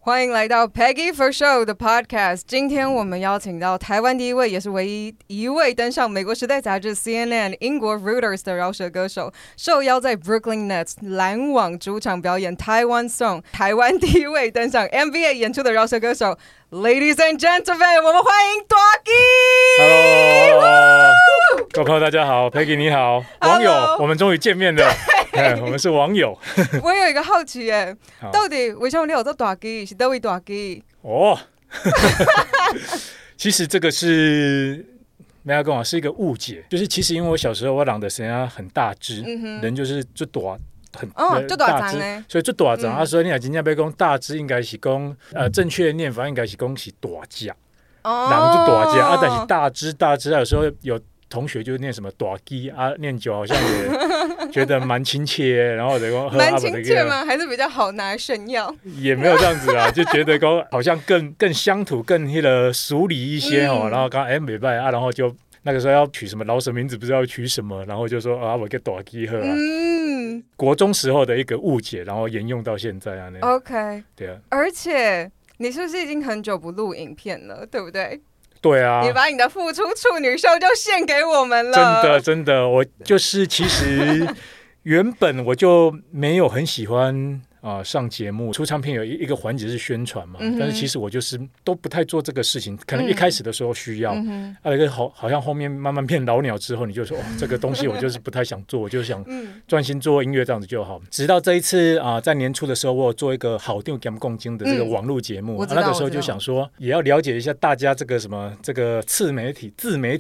欢迎来到 Peggy for Show 的 Podcast。今天我们邀请到台湾第一位，也是唯一一位登上美国时代杂志 CNN、英国 Reuters 的饶舌歌手，受邀在 Brooklyn Nets 篮网主场表演 Taiwan Song。台湾第一位登上 NBA 演出的饶舌歌手 ，Ladies and Gentlemen， 我们欢迎 Doggy。Hello， 各位朋友大家好 ，Peggy 你好，网友，我们终于见面了。我们是网友。 我有一个好奇耶，到底为什么你有做大鸡？是哪位大鸡？ 哦，其实这个是没要跟我是一个误解，就是其实因为我小时候我长得实际上很大只，人就是就大。 就大只， 所以就大只啊。所以你真正要讲大只，应该是讲正确的念法应该是讲是大只，人就大只啊。但是大只，有时候有同学就念什么大鸡啊，念久好像也觉得蛮亲切，然后蛮亲切吗？还是比较好拿来炫耀？ 也没有这样子啦，就觉得好像更乡土、更那个俗礼一些哦。然后刚没拜啊，然后就那个时候要取什么老舍名字，不知道取什么，然后就说啊，我给大鸡喝啊。国中时候的一个误解，然后沿用到现在啊。 OK， 对啊。 而且你是不是已经很久不录影片了，对不对？ 对啊， 你把你的复出处女秀就献给我们了。 真的，我就是其实原本我就没有很喜欢上节目出唱片有一个环节是宣传嘛，但是其实我就是都不太做这个事情，可能一开始的时候需要，好像后面慢慢变老鸟之后，你就说这个东西我就是不太想做，我就想专心做音乐这样子就好。直到这一次在年初的时候，我有做一个好定兼共经的这个网络节目，那个时候就想说也要了解一下大家这个什么这个自媒体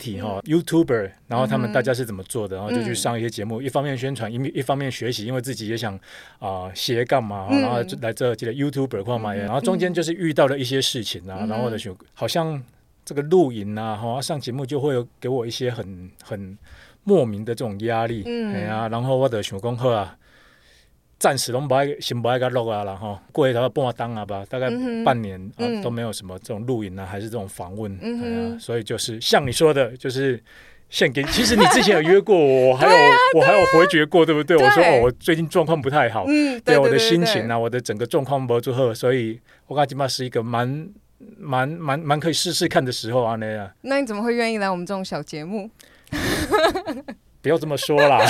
YouTuber， 然后他们大家是怎么做的，然后就去上一些节目，一方面宣传，一方面学习，因为自己也想斜杠嘛。然后来这个 YouTuber 看嘛，然后中间就是遇到了一些事情啊，然后好像这个录影啊，上节目就会给我一些很莫名的这种压力，然后我就想说好啊，暂时都先不爱录啊啦哈，过一条半当啊吧，大概半年都没有什么这种录影啊，还是这种访问，所以就是像你说的，就是。献给，其实你之前有约过我，我还有回绝过，对不对？我说我最近状况不太好，对我的心情啊，我的整个状况不祝贺，所以我感觉今是一个蛮可以试试看的时候啊， 那你怎么会愿意来我们这种小节目？ 不要这么说啦，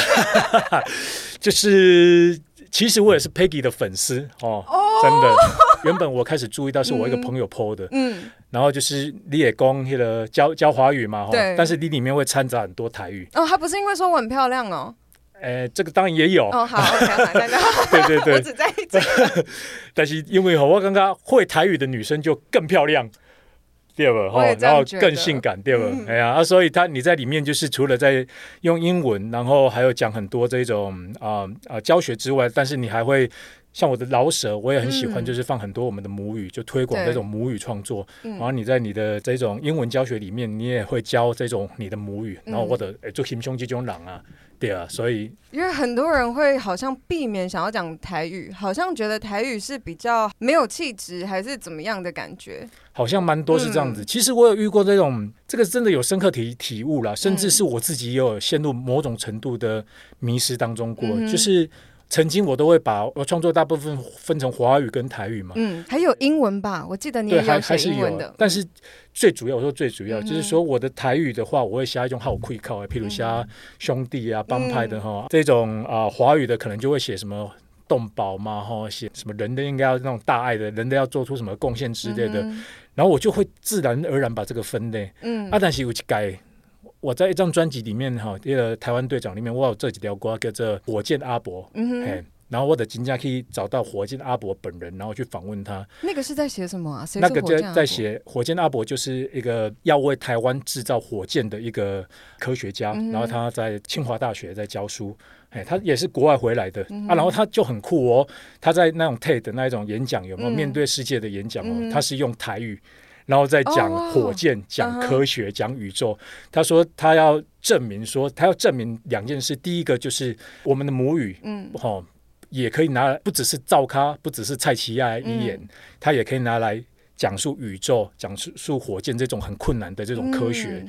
就是其实我也是 Peggy 的粉丝哦，真的。原本我开始注意到是我一个朋友 po 的，然后就是你也讲那个教华语嘛，但是你里面会掺杂很多台语。 他不是因为说我很漂亮哦。 这个当然也有。 好 ，OK， 对，我只在意这个。 但是因为我刚刚会台语的女生就更漂亮。对吧？然后更性感，对吧？所以你在里面就是除了在用英文，然后还有讲很多这种教学之外，但是你还会像我的饶舌，我也很喜欢，就是放很多我们的母语，就推广这种母语创作。然后你在你的这种英文教学里面，你也会教这种你的母语，然后我的做心胸这种人啊。对啊，所以因为很多人会好像避免想要讲台语，好像觉得台语是比较没有气质，还是怎么样的感觉？ 好像蛮多是这样子。其实我有遇过这种，这个真的有深刻体悟啦，甚至是我自己也有陷入某种程度的迷失当中过，就是曾经我都会把我创作大部分分成华语跟台语嘛， 还有英文吧，我记得你也有写英文的， 但是最主要就是说我的台语的话，我会写一种好愧靠，譬如写兄弟啊、帮派的哈，这种华语的可能就会写什么动保嘛，写什么人的应该要那种大爱的，人的要做出什么贡献之类的，然后我就会自然而然把这个分类，但是有一改。我在一张专辑里面这个台湾队长里面，我有这几条歌叫做火箭阿伯，然后我的真正可以找到火箭阿伯本人，然后去访问他。 那个是在写什么啊？ 那个在写火箭阿伯就是一个要为台湾制造火箭的一个科学家，然后他在清华大学在教书，他也是国外回来的，然后他就很酷哦，他在那种 TED 的那一种演讲有没有面对世界的演讲他是用台语。然后再讲火箭，讲科学，讲宇宙。他说他要证明两件事，第一个就是我们的母语，也可以拿来，不只是造咖，不只是蔡奇亚语言，他也可以拿来讲述宇宙，讲述火箭这种很困难的这种科学。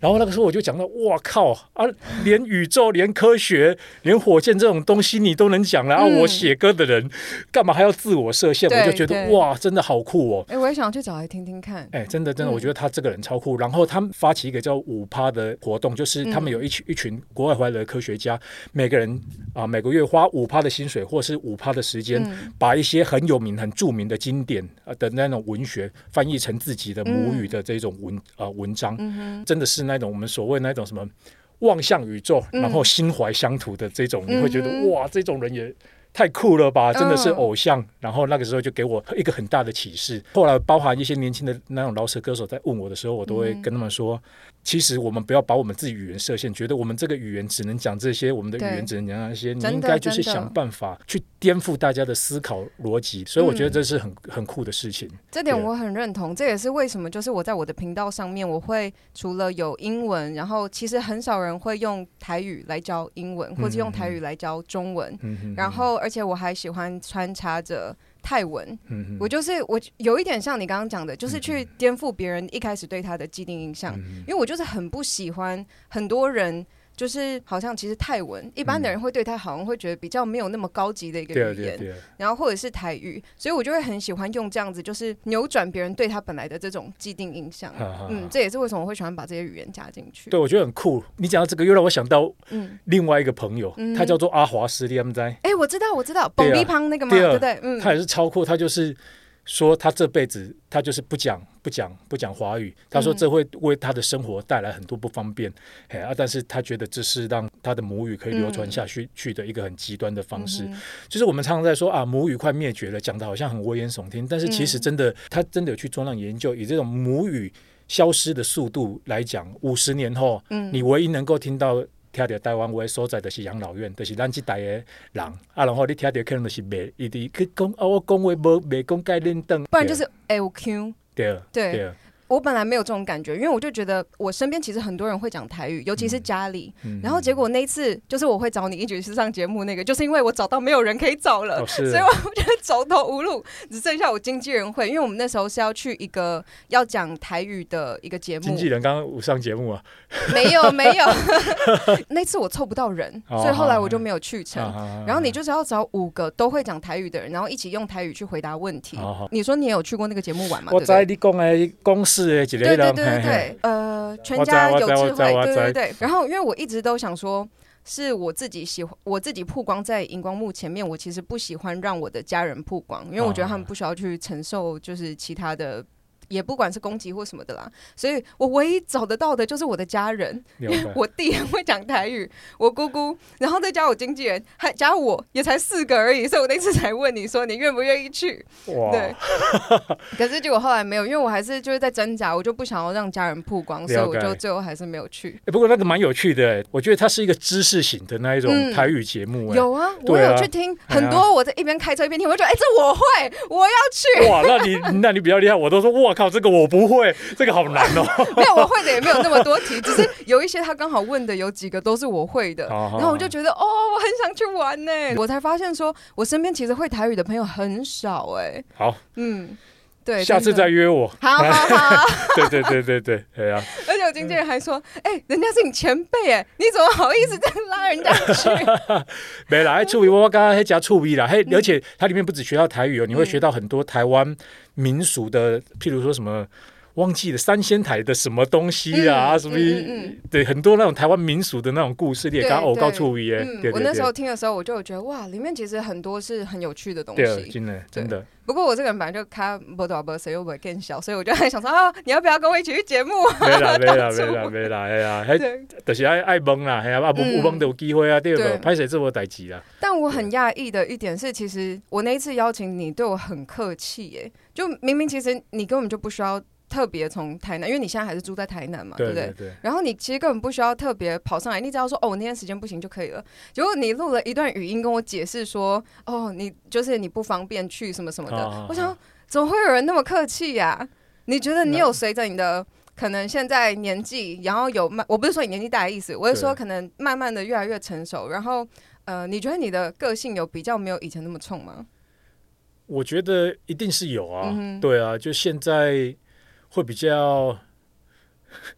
然后那个时候我就讲到，哇靠啊，连宇宙、连科学、连火箭这种东西你都能讲了啊！我写歌的人干嘛还要自我设限？我就觉得哇，真的好酷哦！ 我也想去找来听听看。 真的，我觉得他这个人超酷。然后他们发起一个叫5%的活动，就是他们有一群国外回来的科学家，每个人每个月花5%的薪水，或是5%的时间，把一些很有名、很著名的经典的那种文学翻译成自己的母语的这种文章，真的是那种我们所谓那种什么望向宇宙，然后心怀乡土的这种，你会觉得哇，这种人也太酷了吧，真的是偶像。然后那个时候就给我一个很大的启示。后来包含一些年轻的那种饶舌歌手在问我的时候，我都会跟他们说，其实我们不要把我们自己语言设限，觉得我们这个语言只能讲这些，我们的语言只能讲那些，你应该就是想办法去颠覆大家的思考逻辑。所以我觉得这是很酷的事情。 这点我很认同，这也是为什么就是我在我的频道上面，我会除了有英文，然后其实很少人会用台语来教英文，或者用台语来教中文，然后而且我还喜欢穿插着泰文，我有一点像你刚刚讲的，就是去颠覆别人一开始对他的既定印象，因为我就是很不喜欢很多人就是好像其实泰文一般的人会对他好像会觉得比较没有那么高级的一个语言，然后或者是台语，所以我就会很喜欢用这样子就是扭转别人对他本来的这种既定印象。这也是为什么我会喜欢把这些语言加进去。 对，我觉得很酷。你讲到这个又让我想到另外一个朋友，他叫做阿华斯，你们知道？ 我知道蹦迪胖那个嘛，对不对？他也是超酷，他就是说他这辈子他就是不讲华语，他说这会为他的生活带来很多不方便，但是他觉得这是让他的母语可以流传下去的一个很极端的方式。就是我们常常在说母语快灭绝了，讲的好像很危言耸听，但是其实真的他真的有去做那研究，以这种母语消失的速度来讲，50年后你唯一能够听到听到台湾话所在就是养老院，就是咱这代的人然后你听到可能就是袂一直去讲我讲话袂讲该认凳， 不然就是 LQ。 对， 我本来没有这种感觉，因为我就觉得我身边其实很多人会讲台语，尤其是家里，然后结果那一次就是我会找你一起去上节目，那个就是因为我找到没有人可以找了，所以我就走投无路，只剩下我经纪人会，因为我们那时候是要去一个要讲台语的一个节目。 经纪人刚刚有上节目啊？ 没有那次我凑不到人，所以后来我就没有去成。然后你就是要找5个都会讲台语的人，然后一起用台语去回答问题。你说你也有去过那个节目玩吗？ 我知你讲的公司的一个人， 对，全家有智慧，对。然后因为我一直都想说，是我自己曝光在荧光幕前面，我其实不喜欢让我的家人曝光，因为我觉得他们不需要去承受就是其他的。也不管是攻击或什么的啦，所以我唯一找得到的就是我的家人，我弟很会讲台语，我姑姑，然后再加我经纪人，还加我也才4个而已，所以我那次才问你说你愿不愿意去。对，可是结果后来没有，因为我还是就是在挣扎，我就不想要让家人曝光，所以我就最后还是没有去。 不过那个蛮有趣的，我觉得它是一个知识型的那一种台语节目。 有啊，我有去听很多，我在一边开车一边听，我就觉得这我会，我要去。 哇，那你比较厉害，我都说哇靠，这个我不会，这个好难哦。 没有，我会的也没有那么多题，只是有一些他刚好问的有几个都是我会的，然后我就觉得我很想去玩呢。我才发现说我身边其实会台语的朋友很少哎。 好， 对， 下次再约我。 好。 对，对啊。 而且我经纪人还说，人家是你前辈哎，你怎么好意思这样拉人家去？ 没啦，趣味我刚刚加趣味啦，而且它里面不只学到台语你会学到很多台湾民俗的，譬如说什么。忘记了3仙台的什么东西啊？什么？对，很多那种台湾民俗的那种故事，你也刚偶告处理耶。 我那时候听的时候，我就觉得哇，里面其实很多是很有趣的东西。 对，真的。 不过我这个人本来就看不多不谁又不会更小，所以我就还想说你要不要跟我一起去节目？没啦，哎呀，就是爱问啦，哎呀，有问就有机会啊，对不？拍谁这么代志啦？ 但我很讶异的一点是，其实我那一次邀请你对我很客气耶，就明明其实你根本就不需要。特别从台南，因为你现在还是住在台南嘛，对不对？然后你其实根本不需要特别跑上来，你只要说我那天时间不行就可以了。结果你录了一段语音跟我解释说，你就是你不方便去什么什么的。我想怎么会有人那么客气呀？你觉得你有随着你的可能现在年纪，然后我不是说你年纪大的意思，我是说可能慢慢的越来越成熟，然后你觉得你的个性有比较没有以前那么冲吗？ 我觉得一定是有啊，对啊，就现在。会比较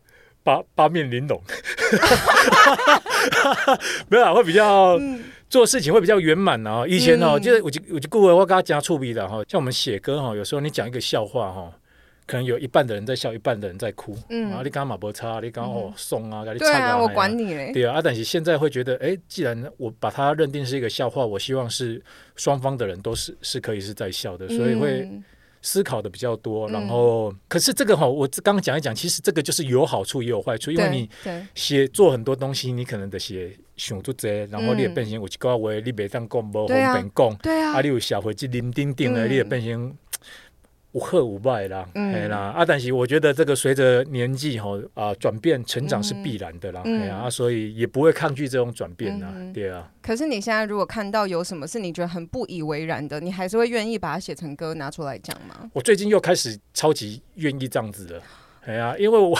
八面玲珑，没有会比较。做事情会比较圆满啊！以前就是有一句话我跟他讲触笔的像我们写歌有时候你讲一个笑话可能有一半的人在笑，一半的人在哭。然后你刚刚没差，你刚刚送啊，你对啊，我管你嘞。 对啊，但是现在会觉得，既然我把它认定是一个笑话，我希望是双方的人都是可以是在笑的，所以会思考的比较多。然后，可是这个我刚刚讲一讲，其实这个就是有好处也有坏处，因为你做很多东西，你可能的写想做多，然后你也变成有一句话你袂当讲，无方便讲， 对啊， 你有社会责任等等的，你也变成。有好有坏啦，但是我觉得这个随着年纪转变成长是必然的啦，所以也不会抗拒这种转变啦，对啊。 可是你现在如果看到有什么是你觉得很不以为然的，你还是会愿意把它写成歌拿出来讲吗？我最近又开始超级愿意这样子了，因为我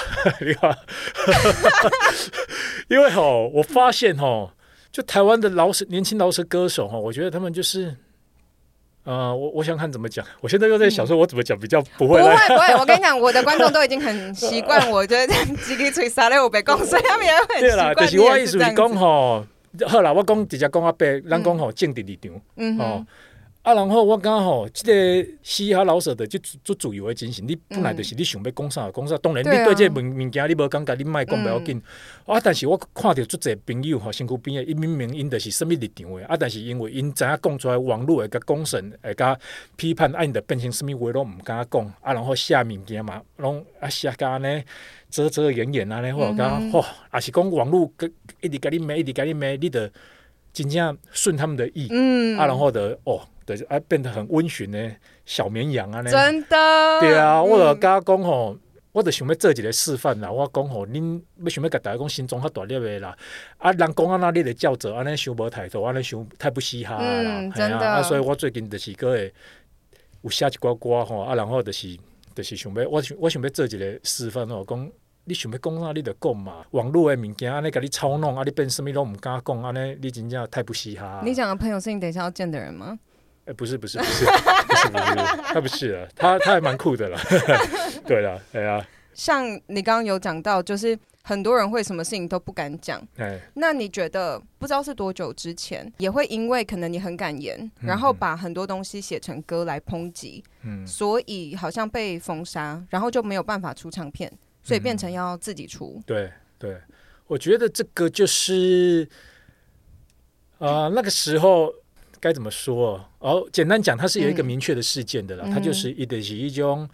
因为我发现就台湾的年轻饶舌歌手我觉得他们就是。我想看怎么讲。我现在又在想说，我怎么讲比较不会。 不会，我跟你讲，我的观众都已经很习惯我就是这样叽叽吹沙咧，我被讲，所以他们也很习惯。对啦， 就是我意思是讲好啦，我讲直接讲阿伯，咱讲政治立场，然后我感觉这个嘻哈老舍的就自由的精神，你本来就是你想要讲啥讲啥。当然，你对这物件你无感觉，你莫讲不要紧。但是我看到足侪朋友身躯边的，伊明明因就是什么立场的，但是因为因知影讲出来，网络会甲公审，会甲批判，因就变成什么话拢唔敢讲，然后写物件嘛，拢写甲安尼遮遮掩掩安尼，或者讲也是讲网络一直甲你骂，一直甲你骂，你就真正顺他们的意，然后的对，变得很温驯的小绵羊啊！ 真的， 对啊，我就跟他讲我就想要做一个示范啦。我讲恁要想要甲大家讲心中较大粒的啦，人讲安那你就照做，安尼想无态度，安尼想太不嘻哈啦。 真的， 所以我最近就是个会有写一寡歌然后就是想要我想要做一个示范讲。你想要讲啥你就讲嘛，网络的物件安尼甲你操弄，你变什么都唔敢讲，安尼你真正太不嘻哈。 你讲的朋友是你等一下要见的人吗？ 不是，他不是啊，他还蛮酷的啦。对啦，对啊。像你刚刚有讲到，就是很多人会什么事情都不敢讲。那你觉得不知道是多久之前，也会因为可能你很敢言，然后把很多东西写成歌来抨击，所以好像被封杀，然后就没有办法出唱片。所以变成要自己出。 对，我觉得这个就是那个时候该怎么说简单讲，它是有一个明确的事件的啦，它就是一种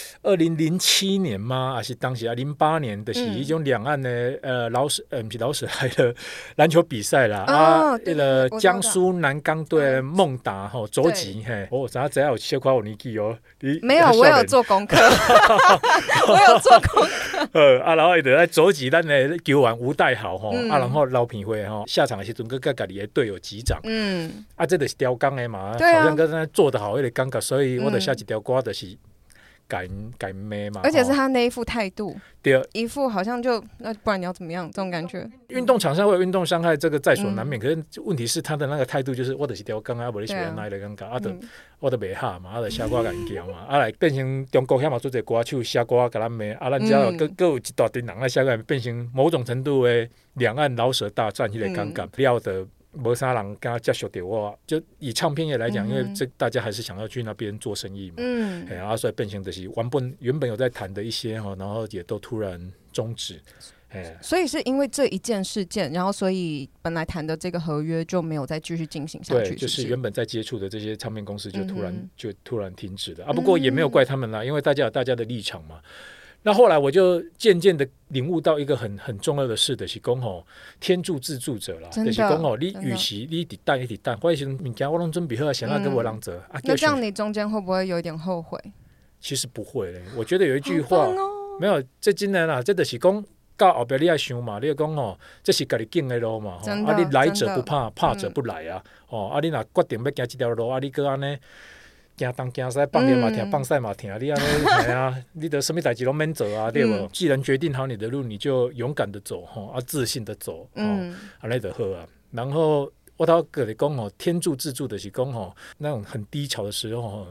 2007年嘛，还是当时08年的是一种两岸的不是老舍来的篮球比赛啦江苏南钢队孟达洲际怎有小看我年纪没有，我有做功课我有做功课然后在洲际咱的球员吴代豪然后老品会下场的时候跟自己的队友击掌这就是雕钢的嘛，好像跟他做得好有点尴尬，所以我的下一条歌就是改咩嘛， 而且是他那一副态度，对，一副好像就那不然你要怎么样这种感觉。 运动场上会有运动伤害，这个在所难免。可是问题是他的那个态度就是我就是条杠不然你喜欢哪一个尴尬我就袂下嘛，就写歌甲因叫嘛，来变成中国遐嘛做者歌手写歌甲咱骂咱只要各有一大群人来写歌，变成某种程度的两岸老舍大战迄个尴尬了的。没啥人跟他接触到我，就以唱片业来讲，因为大家还是想要去那边做生意嘛，所以变成就是原本有在谈的一些然后也都突然终止。 所以是因为这一件事件，然后所以本来谈的这个合约就没有再继续进行下去。 对，就是原本在接触的这些唱片公司就突然停止了不过也没有怪他们啦，因为大家有大家的立场嘛。那后来我就渐渐的领悟到一个很重要的事，就是说天助自助者啦，就是说你与其你一直等，我以前物件我拢准备好，想要给我人做那这样你中间会不会有一点后悔？ 其实不会嘞，我觉得有一句话没有，这真的啦，这就是讲到后边你要想嘛，你要讲这是自己走的路嘛，你来者不怕，怕者不来啊，你若决定要走这条路你搁安尼行东行西，放电嘛疼，放晒嘛疼，你你的什么代志都免做啊，对不？既然决定好你的路，你就勇敢的走自信的走安尼就好啊。然后我头跟你讲天助自助的是讲那种很低潮的时候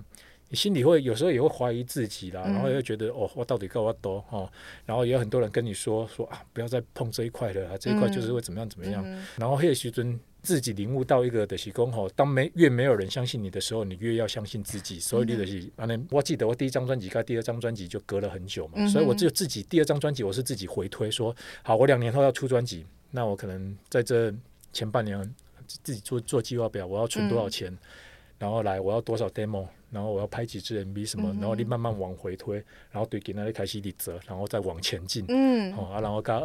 你心里会有时候也会怀疑自己啦，然后也会觉得我到底够我多然后也有很多人跟你说不要再碰这一块了这一块就是会怎么样怎么样，然后那个时候自己领悟到一个就是说当越没有人相信你的时候，你越要相信自己，所以你就是我记得我第一张专辑跟第二张专辑就隔了很久嘛，所以我只有自己第二张专辑我是自己回推说好我2年后要出专辑，那我可能在这前半年自己做计划表，我要存多少钱，然后我要多少 demo， 然后我要拍几支 MV 什么，然后你慢慢往回推，然后对给那里开始理责，然后再往前进，然后到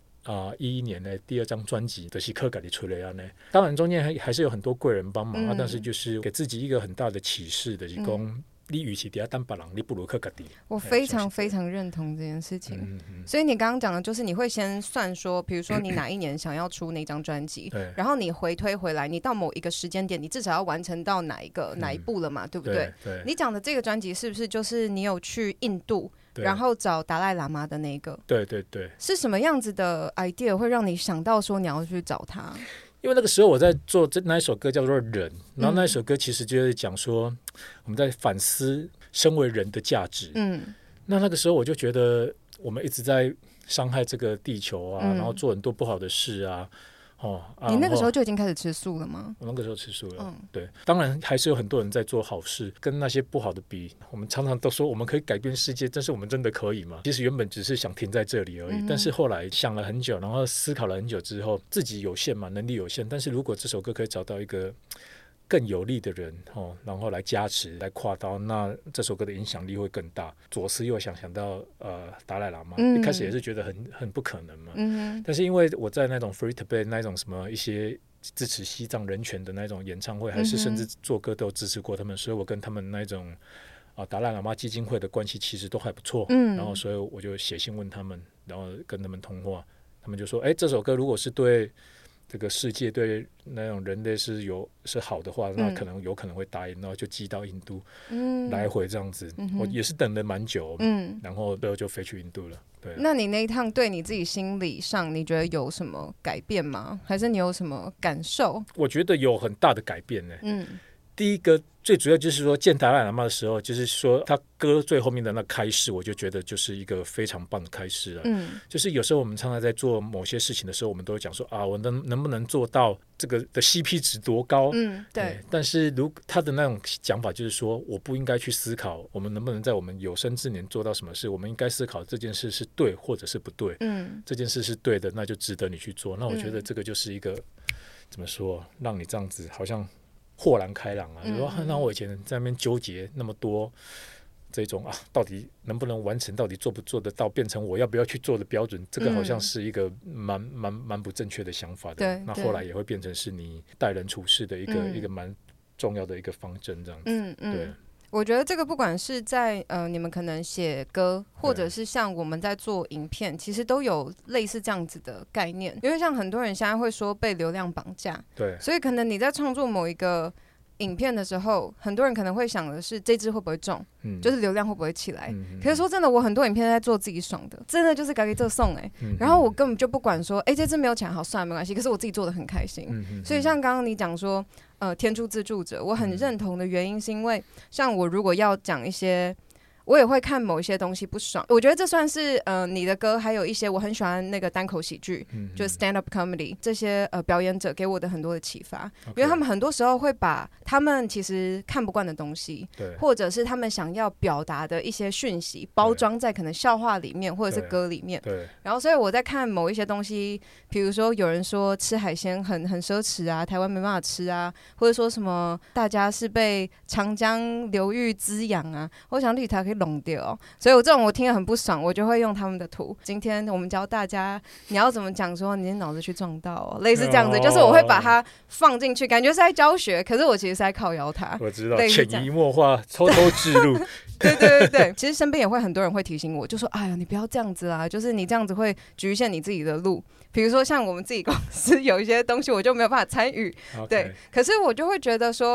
2011年的第二张专辑就是靠自己出来呢。当然中间还是有很多贵人帮忙但是就是给自己一个很大的启示，就是说你与其在等别人，你不如靠自己。 我非常非常认同这件事情。所以你刚刚讲的就是你会先算说，比如说你哪一年想要出那张专辑然后你回推回来，你到某一个时间点你至少要完成到哪一步了嘛，对不 对？你讲的这个专辑是不是就是你有去印度然后找达赖喇嘛的那个？对，是什么样子的 idea 会让你想到说你要去找他？ 因为那个时候我在做那一首歌叫做人，然后那一首歌其实就是讲说我们在反思身为人的价值。那个时候我就觉得我们一直在伤害这个地球然后做很多不好的事你那个时候就已经开始吃素了吗？ 我那个时候吃素了对，当然还是有很多人在做好事，跟那些不好的比，我们常常都说我们可以改变世界，但是我们真的可以吗？其实原本只是想停在这里而已但是后来想了很久，然后思考了很久之后，自己有限嘛，能力有限，但是如果这首歌可以找到一个更有力的人然后来加持来跨刀，那这首歌的影响力会更大。左思右想到达赖喇嘛一开始也是觉得很不可能嘛但是因为我在那种 Free Tibet 那种什么一些支持西藏人权的那种演唱会还是甚至做歌都有支持过他们，所以我跟他们那种达赖喇嘛基金会的关系其实都还不错然后所以我就写信问他们，然后跟他们通话，他们就说这首歌如果是对这个世界对那种人类是好的话，那有可能会答应，然后就寄到印度来回这样子我也是等了蛮久然后最后就飞去印度了。对， 那你那一趟对你自己心理上你觉得有什么改变吗？还是你有什么感受？ 我觉得有很大的改变第一个最主要就是说见达赖喇嘛的时候，就是说他歌最后面的那开示，我就觉得就是一个非常棒的开示就是有时候我们常常在做某些事情的时候，我们都会讲说我能不能做到这个的 CP 值多高对但是他的那种讲法就是说，我不应该去思考我们能不能在我们有生之年做到什么事，我们应该思考这件事是对或者是不对这件事是对的，那就值得你去做。那我觉得这个就是一个怎么说，让你这样子好像豁然开朗就说那我以前在那边纠结那么多这种到底能不能完成，到底做不做得到，变成我要不要去做的标准，这个好像是一个蛮不正确的想法的那后来也会变成是你待人处事的一个蛮重要的一个方针这样子对。 我觉得这个不管是在你们可能写歌，或者是像我们在做影片，其实都有类似这样子的概念。因为像很多人现在会说被流量绑架， 对， 所以可能你在创作某一个影片的时候，很多人可能会想的是这支会不会中就是流量会不会起来可是说真的，我很多影片在做自己爽的，真的就是给这送然后我根本就不管说这支没有起来好算了没关系，可是我自己做的很开心所以像刚刚你讲说天助自助者，我很认同的原因是因为像我如果要讲一些我也会看某一些东西不爽，我觉得这算是你的歌，还有一些我很喜欢那个单口喜剧就是 stand up comedy 这些表演者给我的很多的启发因为他们很多时候会把他们其实看不惯的东西或者是他们想要表达的一些讯息包装在可能笑话里面或者是歌里面然后所以我在看某一些东西，比如说有人说吃海鲜很奢侈台湾没办法吃或者说什么大家是被长江流域滋养我想绿塔可以弄掉所以我这种我听得很不爽，我就会用他们的图。今天我们教大家你要怎么讲说你的脑子去撞到类似这样子就是我会把它放进去，感觉是在教学，可是我其实是在靠摇它。 我知道潜移默化偷偷置入对其实身边也会很多人会提醒我，就说哎呀你不要这样子就是你这样子会局限你自己的路，比如说像我们自己公司有一些东西我就没有办法参与对，可是我就会觉得说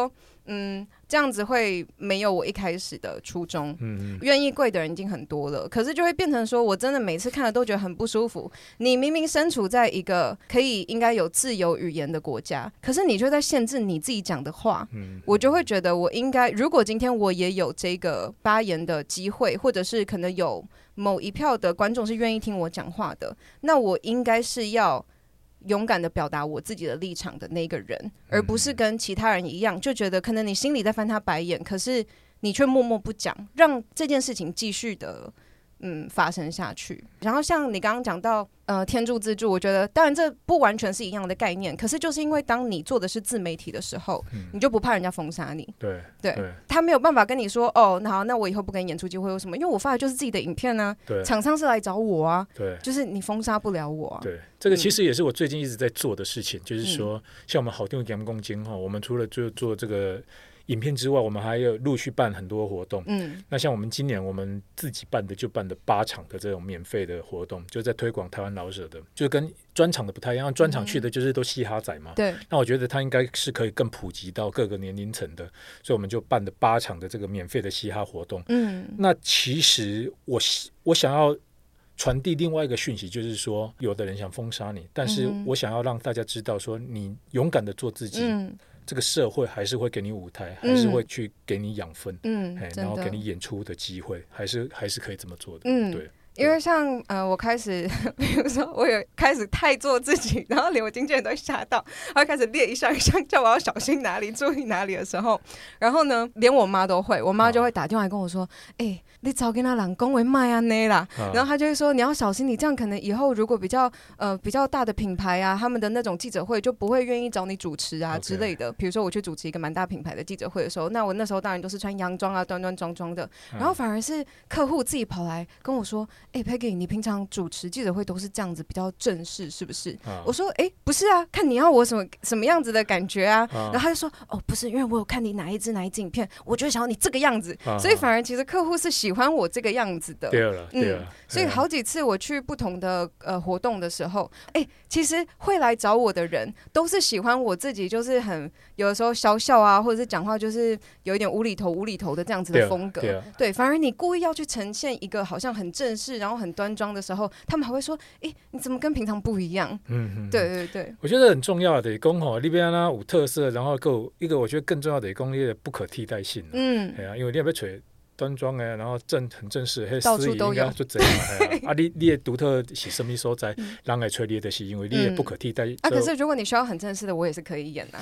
这样子会没有我一开始的初衷。愿意跪的人已经很多了，可是就会变成说我真的每次看了都觉得很不舒服。你明明身处在一个可以应该有自由语言的国家，可是你就在限制你自己讲的话。我就会觉得我应该，如果今天我也有这个发言的机会，或者是可能有某一票的观众是愿意听我讲话的，那我应该是要勇敢的表达我自己的立场的那个人，而不是跟其他人一样，就觉得可能你心里在翻他白眼，可是你却默默不讲，让这件事情继续的发生下去。然后像你刚刚讲到天助自助，我觉得当然这不完全是一样的概念，可是就是因为当你做的是自媒体的时候，你就不怕人家封杀你。对，他没有办法跟你说哦，那我以后不给你演出机会为什么？因为我发的就是自己的影片啊，厂商是来找我啊，就是你封杀不了我啊。对， 这个其实也是我最近一直在做的事情，就是说像我们好听的公斤哈，我们除了就做这个影片之外，我们还有陆续办很多活动。那像我们今年我们自己办的就办了8场的这种免费的活动，就在推广台湾老舍的，就跟专场的不太一样。专场去的就是都嘻哈仔嘛，对。那我觉得他应该是可以更普及到各个年龄层的，所以我们就办了8场的这个免费的嘻哈活动。那其实我想要传递另外一个讯息，就是说有的人想封杀你，但是我想要让大家知道说你勇敢的做自己。这个社会还是会给你舞台，还是会去给你养分，然后给你演出的机会，还是可以这么做的。对。 因为像我开始，比如说我有开始太做自己，然后连我经纪人都会吓到，他会开始列一项一项叫我要小心哪里注意哪里的时候，然后呢，连我妈都会，我妈就会打电话来跟我说，你早跟他人讲为卖啊那啦，然后他就会说你要小心，你这样可能以后如果比较大的品牌啊，他们的那种记者会就不会愿意找你主持啊之类的。比如说我去主持一个蛮大品牌的记者会的时候，那我那时候当然都是穿洋装啊，端端庄庄的，然后反而是客户自己跑来跟我说，Peggy， 你平常主持记者会都是这样子比较正式是不是？我说不是啊，看你要我什么样子的感觉啊。然后他就说不是，因为我有看你哪一支影片，我就想要你这个样子，所以反而其实客户是喜欢我这个样子的。 对了， 所以好几次我去不同的活动的时候，其实会来找我的人都是喜欢我自己，就是很有的时候笑笑啊，或者是讲话就是有一点无厘头的这样子的风格。对，反而你故意要去呈现一个好像很正式，然后很端庄的时候，他们还会说你怎么跟平常不一样。对， 我觉得很重要的讲吼，你要有特色，然后一个我觉得更重要的讲你的不可替代性。因为你要找端庄的，然后很正式， 到处都有， 就这样。你的独特是什么所在？人会找你的是因为你也不可替代。 可是如果你需要很正式的，我也是可以演的。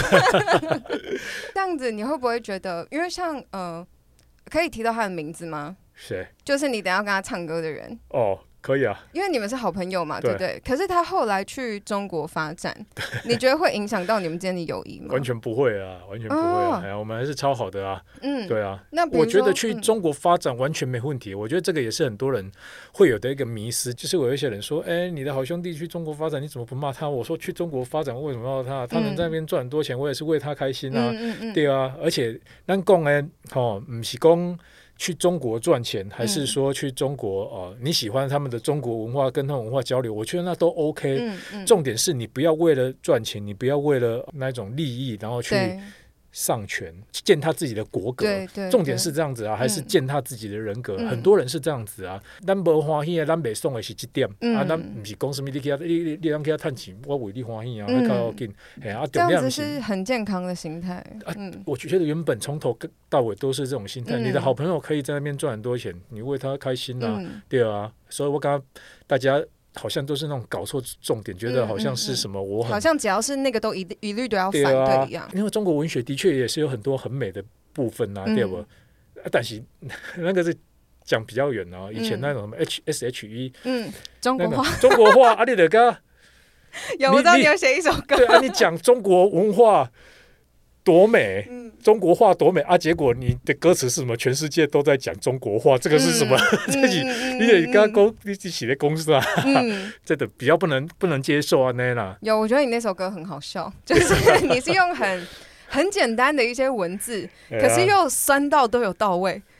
这样子你会不会觉得？因为像可以提到他的名字吗？ 谁？ 就是你等一下跟他唱歌的人。 可以啊， 因为你们是好朋友嘛，对不对？可是他后来去中国发展，你觉得会影响到你们之间的友谊吗？ 完全不会啊，完全不会啊！我们还是超好的啊。对啊。那我觉得去中国发展完全没问题。我觉得这个也是很多人会有的一个迷思，就是有一些人说，你的好兄弟去中国发展，你怎么不骂他？我说去中国发展为什么要他？他能在那边赚很多钱，我也是为他开心啊。对啊，而且咱讲的不是讲去中国赚钱，还是说去中国你喜欢他们的中国文化，跟他们文化交流，我觉得那都 OK。重点是你不要为了赚钱，你不要为了那种利益，然后去上权，践踏自己的国格。重点是这样子啊，还是践踏自己的人格？很多人是这样子啊，咱不欢喜的，咱不送的是这点咱不是讲什么你让他赚钱，我为你欢喜啊， 这样子是很健康的心态。 我觉得原本从头到尾都是这种心态。你的好朋友可以在那边赚很多钱，你为他开心啊，对啊。所以我刚刚大家好像都是那种搞错重点，觉得好像是什么我很好像只要是那个都一律都要反对一样。 因为中国文学的确也是有很多很美的部分啊，对不？但是那个是讲比较远哦。以前那种什么 HSHE， 中国话， 中国话你的歌有，我知道你有写一首歌， 对啊，你讲中国文化多美，中国话多美啊！结果你的歌词是什么？全世界都在讲中国话，这个是什么？你也刚刚你写的公司啊，这个比较不能接受啊，那啦。 有，我觉得你那首歌很好笑，就是你是用很简单的一些文字，可是又酸到都有到位。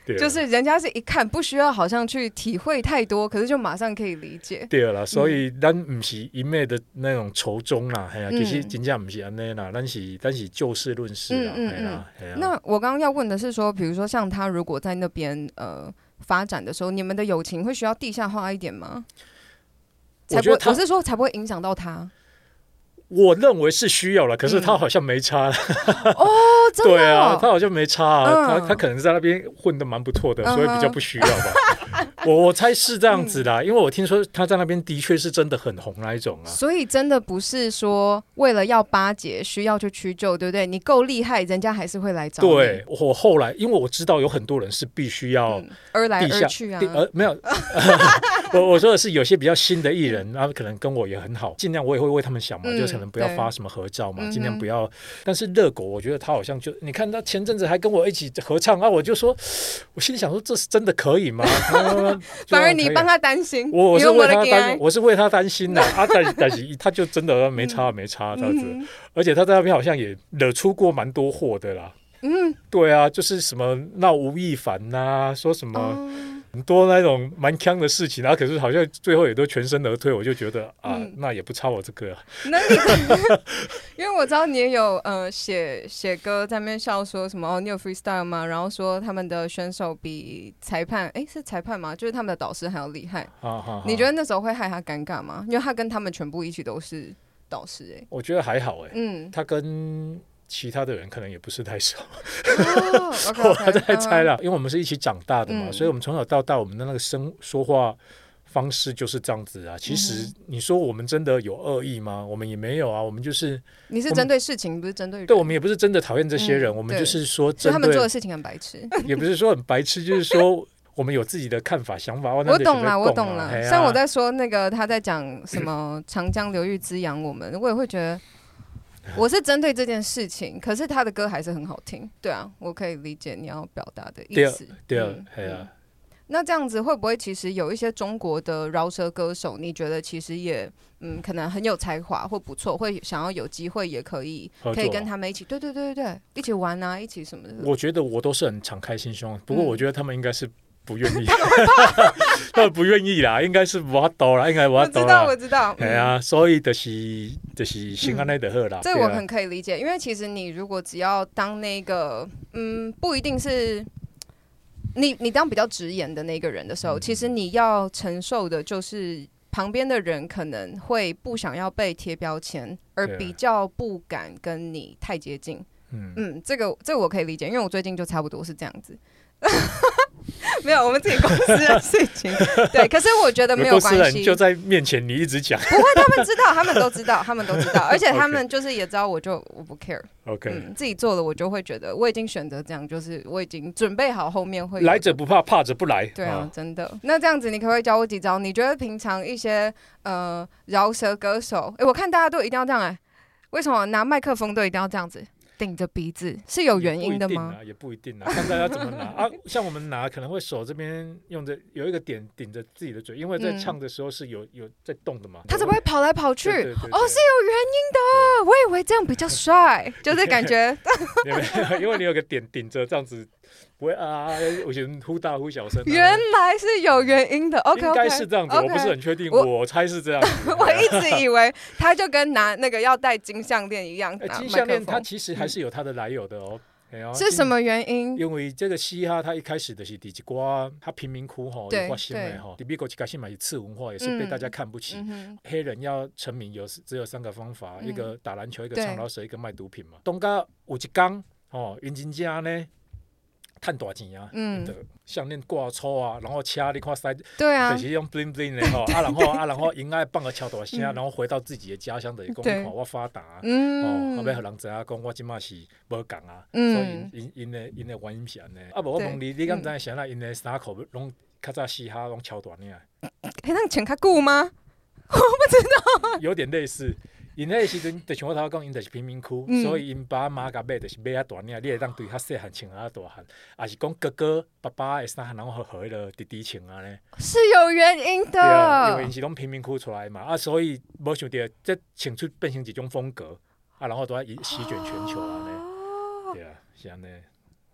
就是人家是一看不需要好像去体会太多，可是就马上可以理解。 对啦，所以咱不是一昧的那种仇中啦，其实真正不是安尼啦，咱是就事论事啦。 那我刚刚要问的是说，比如说像他如果在那边发展的时候，你们的友情会需要地下化一点吗？我是说才不会影响到他。 我认为是需要了，可是他好像没差了。 哦，真的、哦？ 对啊，他好像没差啊，他可能在那边混得蛮不错的，所以比较不需要吧。我猜是这样子啦，因为我听说他在那边的确是真的很红那一种啊。 所以真的不是说为了要巴结需要去屈就，对不对？你够厉害，人家还是会来找你。 对，我后来因为我知道有很多人是必须要而来而去啊， 没有。我说的是有些比较新的艺人，他可能跟我也很好，尽量我也会为他们想嘛，就可能不要发什么合照嘛，尽量不要。但是热狗，我觉得他好像就你看他前阵子还跟我一起合唱啊，我就说，我心里想说这是真的可以吗？ 反而你帮他担心， 我是为他担心的啊，但是他就真的没差这样子，而且他在那边好像也惹出过蛮多祸的啦。对啊，就是什么闹吴亦凡呐，说什么。很多那种蛮呛的事情，然后可是好像最后也都全身而退，我就觉得那也不差我这个啊。 那你因为我知道你也有写歌在那边笑说什么你有 freestyle 吗？然后说他们的选手比裁判是裁判吗？就是他们的导师还要厉害。你觉得那时候会害他尴尬吗？因为他跟他们全部一起都是导师我觉得还好他跟其他的人可能也不是太熟，我在猜啦，因为我们是一起长大的嘛，所以我们从小到大我们的那个说话方式就是这样子啊。其实你说我们真的有恶意吗？我们也没有啊，我们就是你是针对事情，不是针对人。 对，我们也不是真的讨厌这些人，我们就是说针对他们做的事情很白痴， 也不是说很白痴，就是说。我们有自己的看法、想法。 我懂了。像我在说那个他在讲什么长江流域滋养我们，我也会觉得我是针对这件事情，可是他的歌还是很好听。对啊，我可以理解你要表达的意思。 对啊。 那这样子会不会其实有一些中国的饶舌歌手，你觉得其实也可能很有才华或不错，会想要有机会也可以跟他们一起，对，一起玩啊，一起什么的。 我觉得我都是很敞开心胸，不过我觉得他们应该是。不愿意，他们不愿意啦，应该是没多啦，应该没多啦。 我知道。 所以就是先安尼就好啦。 这我很可以理解，因为其实你如果只要当那个不一定是你当比较直言的那个人的时候，其实你要承受的就是旁边的人可能会不想要被贴标签，而比较不敢跟你太接近。这个我可以理解，因为我最近就差不多是这样子。没有我们自己公司的事情，对，可是我觉得没有关系。公司人就在面前你一直讲， 不会，他们知道，他们都知道，而且他们就是也知道，我不 care。 OK， 自己做了，我就会觉得我已经选择这样，就是我已经准备好后面会来者不怕，怕者不来。 对啊，真的。那这样子，你可不可以教我几招？你觉得平常一些饶舌歌手，我看大家都一定要这样为什么拿麦克风都一定要这样子？顶着鼻子是有原因的吗？ 也不一定啊，看大家怎么拿啊。像我们拿可能会手这边用着有一个点顶着自己的嘴，因为在唱的时候是有在动的嘛。 他怎么会跑来跑去？是有原因的。我以为这样比较帅，就是感觉。 因为你有个点顶着这样子。不会我觉得忽大忽小声。 原来是有原因的 ，OK， 应该是这样子，我不是很确定，我猜是这样子。 我一直以为他就跟拿那个要戴金项链一样。 金项链它其实还是有它的来由的哦。 是什么原因？ 因为这个嘻哈它一开始的是第一瓜，它贫民窟有发生的哈，美国一开始嘛是次文化，也是被大家看不起。黑人要成名只有3个方法，一个打篮球，一个唱老舍，一个卖毒品嘛。东家有一天云真正呢。赚大钱啊！项链挂粗啊，然后车你看塞， 对啊， 就是用 bling bling 的吼，然后因爱放个敲大声，然后回到自己的家乡，就是讲你看我发达啊，后尾互人知影讲我即马是无共啊，所以因的原因是安尼。无我问你，你敢知影因的衫裤拢较早嘻哈拢敲大呢？ 那穿较久吗？我不知道。 有点类似。因迄时阵，就像我头讲，因就是贫民窟，所以因爸妈甲买，就是买啊大领，你会当对较细汉穿啊大汉，也是讲哥哥、爸爸的衫，然后互迄个弟弟穿啊呢。是有原因的。对啊，因为因是拢贫民窟出来嘛，所以无想到这穿出变成一种风格，然后都要席卷全球啊呢。对啊，是安尼。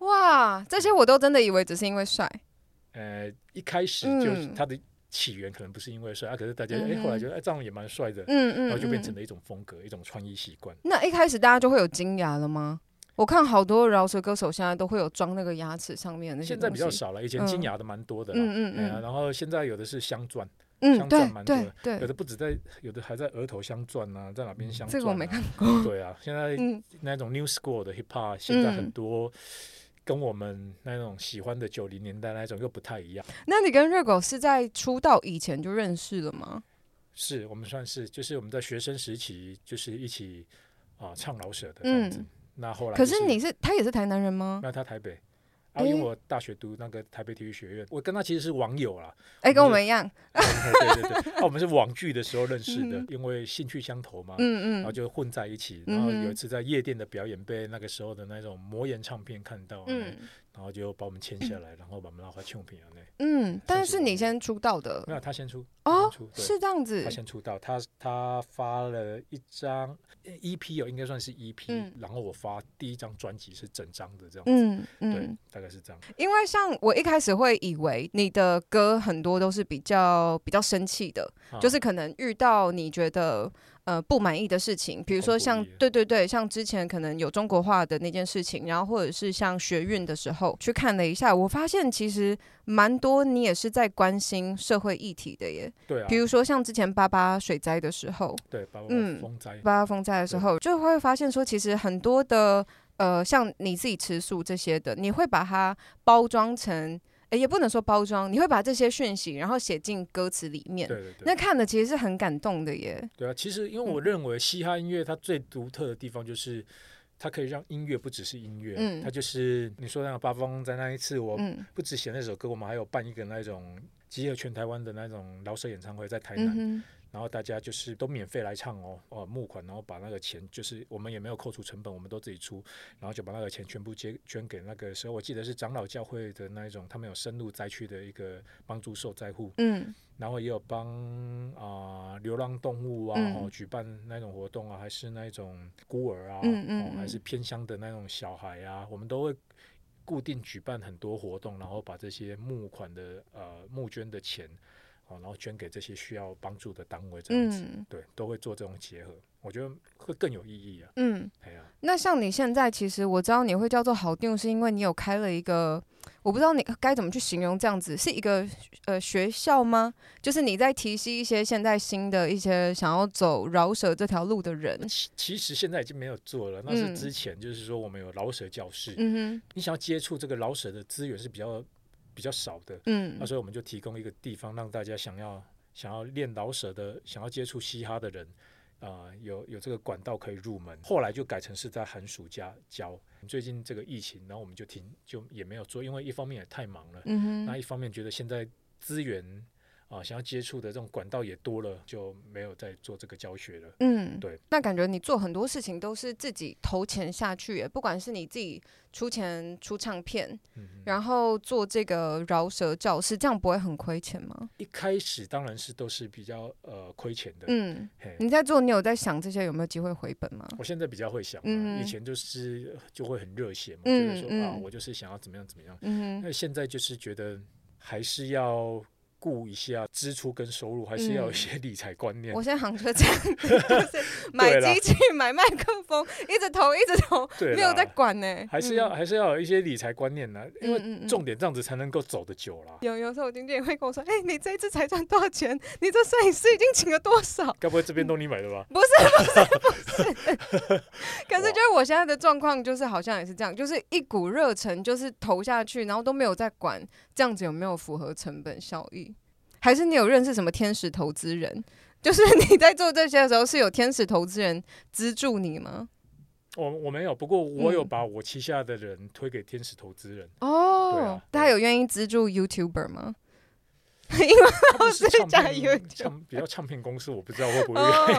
哇，这些我都真的以为只是因为帅。 一开始就是他的起源可能不是因为帅，可是大家后来觉得这样也蛮帅的，然后就变成了一种风格，一种穿衣习惯。 那一开始大家就会有金牙了吗？我看好多饶舌歌手现在都会有装那个牙齿上面那些东西。 现在比较少了，以前金牙的蛮多的啦，然后现在有的是镶钻。镶钻蛮多的，有的不止在，有的还在额头镶钻啊，在哪边镶钻啊？ 这个我没看过。 对啊，现在那种 New School 的 Hip Hop，现在很多跟我们那种喜欢的90年代那种又不太一样。 那你跟热狗是在出道以前就认识了吗？ 是我们算是，就是我们在学生时期就是一起唱饶舌的这样子。那后来可是他也是台南人吗？ 那他台北。因为我大学读那个台北体育学院，我跟他其实是网友啦。 跟我们一样。 对，我们是网剧的时候认识的，因为兴趣相投嘛，然后就混在一起。然后有一次在夜店的表演，被那个时候的那种魔岩唱片看到，然后就把我们签下来，然后把我们拉回唱片啊但是你先出道的？ 没有，他先出。 是这样子。 他先出道，他发了一张 EP 应该算是 EP，然后我发第一张专辑是整张的这样子。对，大概是这样。 因为像我一开始会以为你的歌很多都是比较生气的，就是可能遇到你觉得不满意的事情，比如说像对，像之前可能有中国化的那件事情，然后或者是像学运的时候去看了一下，我发现其实蛮多你也是在关心社会议题的耶。 对啊， 比如说像之前88水灾的时候， 对，88 风灾的时候，就会发现说其实很多的像你自己吃素这些的，你会把它包装成。也不能说包装，你会把这些讯息然后写进歌词里面。 对， 那看的其实是很感动的耶。 对啊，其实因为我认为嘻哈音乐它最独特的地方就是它可以让音乐不只是音乐，它就是你说那个八方在那一次，我不只写那首歌，我们还有办一个那种集合全台湾的那种饶舌演唱会在台南。然后大家就是都免费来唱募款，然后把那个钱就是我们也没有扣除成本，我们都自己出，然后就把那个钱全部捐给那个时候我记得是长老教会的那一种，他们有深入灾区的一个帮助受灾户，然后也有帮流浪动物啊，举办那种活动啊，还是那种孤儿啊，还是偏乡的那种小孩啊，我们都会固定举办很多活动，然后把这些募款的募捐的钱。然后捐给这些需要帮助的单位，这样子，对，都会做这种结合，我觉得会更有意义啊。 那像你现在，其实我知道你会叫做好定，是因为你有开了一个，我不知道你该怎么去形容这样子，是一个学校吗？就是你在提携一些现在新的一些想要走饶舌这条路的人。 其实现在已经没有做了，那是之前就是说我们有饶舌教室，你想要接触这个饶舌的资源是比较少的，那所以我们就提供一个地方，让大家想要练饶舌的，想要接触嘻哈的人，有这个管道可以入门。后来就改成是在寒暑假教。最近这个疫情，然后我们就也没有做，因为一方面也太忙了，那一方面觉得现在资源想要接触的这种管道也多了，就没有再做这个教学了。对。 那感觉你做很多事情都是自己投钱下去耶，不管是你自己出钱出唱片，然后做这个饶舌教室，这样不会很亏钱吗？ 一开始当然是都是比较亏钱的。 你在做，你有在想这些有没有机会回本吗？ 我现在比较会想以前就会很热血嘛，觉得说我就是想要怎么样怎么样。那现在就是觉得还是要顾一下支出跟收入，还是要有一些理财观念。 我现在好像就这样子，就是买机器、买麦克风，一直投，没有在管呢。 还是要有一些理财观念呢，因为重点这样子才能够走得久啦。 有时候我经纪人会跟我说：“你这一次才赚多少钱？你这摄影师已经请了多少？” 该不会这边都你买的吧？ 不是。可是就是我现在的状况，就是好像也是这样，就是一股热忱，就是投下去，然后都没有在管这样子有没有符合成本效益。还是你有认识什么天使投资人？就是你在做这些的时候，是有天使投资人资助你吗？ 我没有，不过我有把我旗下的人推给天使投资人。 对啊，他有愿意资助 YouTuber 吗？因为我是讲 YouTube， 比较唱片公司，我不知道会不会。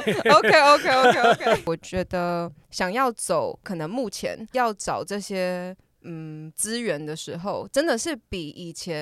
OK。我觉得想要走，可能目前要找这些资源的时候，真的是比以前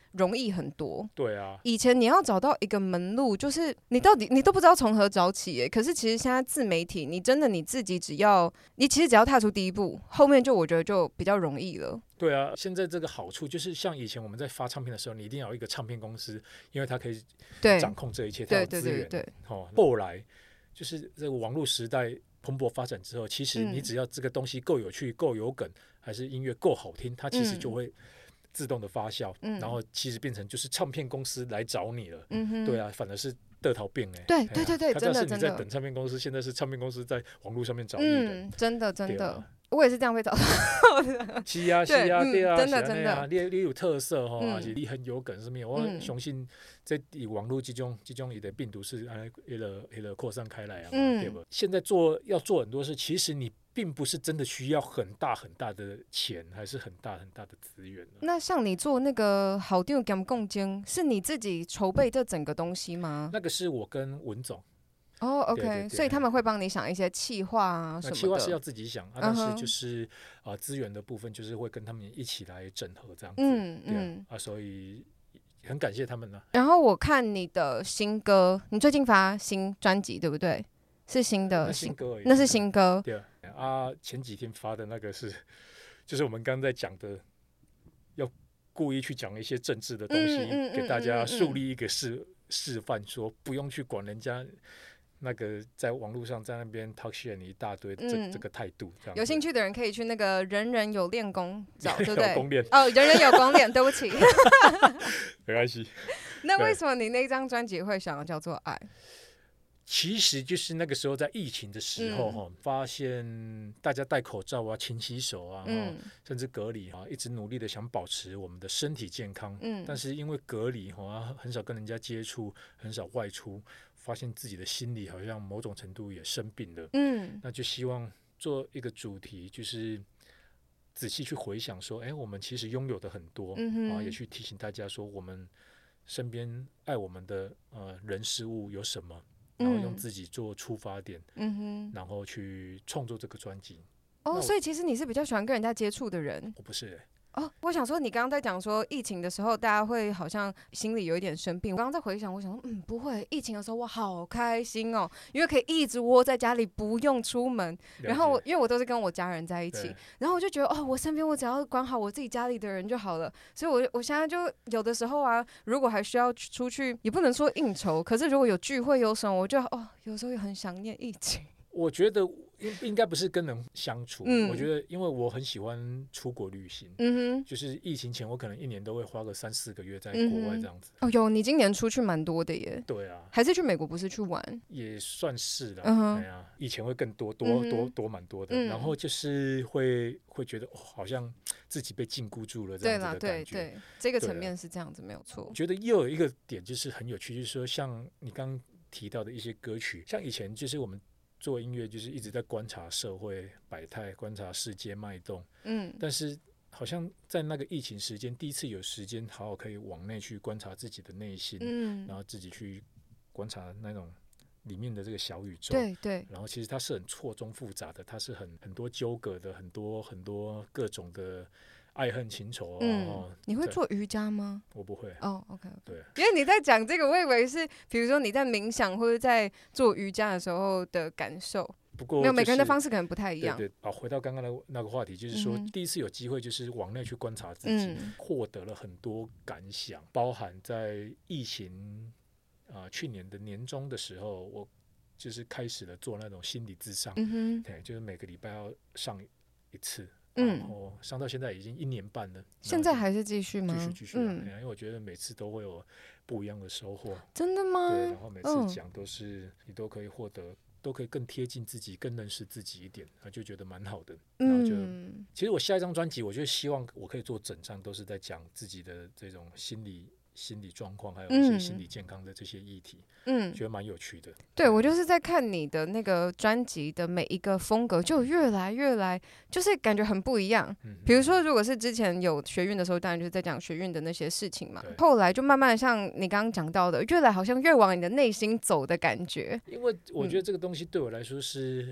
容易很多。 对啊， 以前你要找到一个门路，就是你都不知道从何找起耶。可是其实现在自媒体，你真的你自己其实只要踏出第一步，后面我觉得就比较容易了。 对啊，现在这个好处就是像以前我们在发唱片的时候，你一定要有一个唱片公司，因为它可以掌控这一切，它有资源。 对。 后来就是这个网络时代蓬勃发展之后，其实你只要这个东西够有趣、够有梗，还是音乐够好听，它其实就会自动的发酵，然后其实变成就是唱片公司来找你了。对啊，反而是得逃变对， 他真的是你在等唱片公司，现在是唱片公司在网络上面找你的。 真的。我也是这样被找到的。 是啊，对啊， 真的， 你有特色而且你很有梗什么，我相信在网络这种的病毒是扩散开来啊，对吧？现在要做很多事，其实你并不是真的需要很大很大的钱，还是很大很大的资源。 那像你做那个好定感共经，是你自己筹备这整个东西吗？ 那个是我跟文总。 OK， 对， 所以他们会帮你想一些企划啊什么的。 企划是要自己想但是就是资源的部分就是会跟他们一起来整合这样子。所以很感谢他们呢。 然后我看你的新歌，你最近发新专辑对不对？是新的新歌而已， 那是新歌。 对啊，前几天发的那个就是我们刚刚在讲的，要故意去讲一些政治的东西，给大家树立一个示范，说不用去管人家。那个在网络上在那边 talk shit 你一大堆这个态度，这样有兴趣的人可以去那个人人有练功找，对不对？ 功练人人有功练，对不起， 没关系。 那为什么你那张专辑会想要叫做爱？ 其实就是那个时候在疫情的时候发现大家戴口罩啊、勤洗手啊，甚至隔离一直努力的想保持我们的身体健康。但是因为隔离很少跟人家接触，很少外出，发现自己的心理好像某种程度也生病了。那就希望做一个主题，就是仔细去回想说，我们其实拥有的很多，也去提醒大家说，我们身边爱我们的人事物有什么。然后用自己做出发点，然后去创作这个专辑。 所以其实你是比较喜欢跟人家接触的人。 我不是我想说，你刚刚在讲说疫情的时候，大家会好像心里有一点生病。我刚刚在回想，我想说，不会，疫情的时候我好开心哦，因为可以一直窝在家里，不用出门。然后因为我都是跟我家人在一起，然后我就觉得我身边我只要管好我自己家里的人就好了。所以我现在就有的时候如果还需要出去，也不能说应酬，可是如果有聚会有什么，我就有时候也很想念疫情。 我觉得应该不是跟人相处，我觉得因为我很喜欢出国旅行，就是疫情前我可能一年都会花个3-4个月在国外这样子。 你今年出去蛮多的耶。 对啊， 还是去美国不是去玩？ 也算是啦。以前会更多蛮多的，然后就是会觉得好像自己被禁锢住了这样子的感觉。 对，这个层面是这样子没有错。 我觉得又有一个点就是很有趣，就是说像你刚刚提到的一些歌曲，像以前就是我们做音乐就是一直在观察社会百态，观察世界脉动。但是好像在那个疫情时间，第一次有时间好好可以往内去观察自己的内心，然后自己去观察那种里面的这个小宇宙。 对。 然后其实它是很错综复杂的，它是很多纠葛的，很多各种的爱恨情仇。 你会做瑜伽吗？ 我不会。 OK。 对， 因为你在讲这个，我以为是比如说你在冥想或者在做瑜伽的时候的感受。 不过、 没有，每个人的方式可能不太一样。 对，回到刚刚的那个话题，就是说第一次有机会就是往内去观察自己，获得了很多感想，包含在疫情去年的年中的时候，我就是开始了做那种心理咨商，对，就是每个礼拜要上一次。然后上到现在已经1年半了， 现在还是继续吗？ 继续因为我觉得每次都会有不一样的收获。 真的吗？ 对，然后每次讲都是你都可以获得，都可以更贴近自己，更认识自己一点，就觉得蛮好的。然后其实我下一张专辑，我就希望我可以做整张都是在讲自己的这种心理状况，还有一些心理健康的这些议题，觉得蛮有趣的。 对，我就是在看你的那个专辑的每一个风格，就越来就是感觉很不一样。比如说，如果是之前有学运的时候，当然就是在讲学运的那些事情嘛。后来就慢慢像你刚刚讲到的，好像越往你的内心走的感觉。 因为我觉得这个东西对我来说是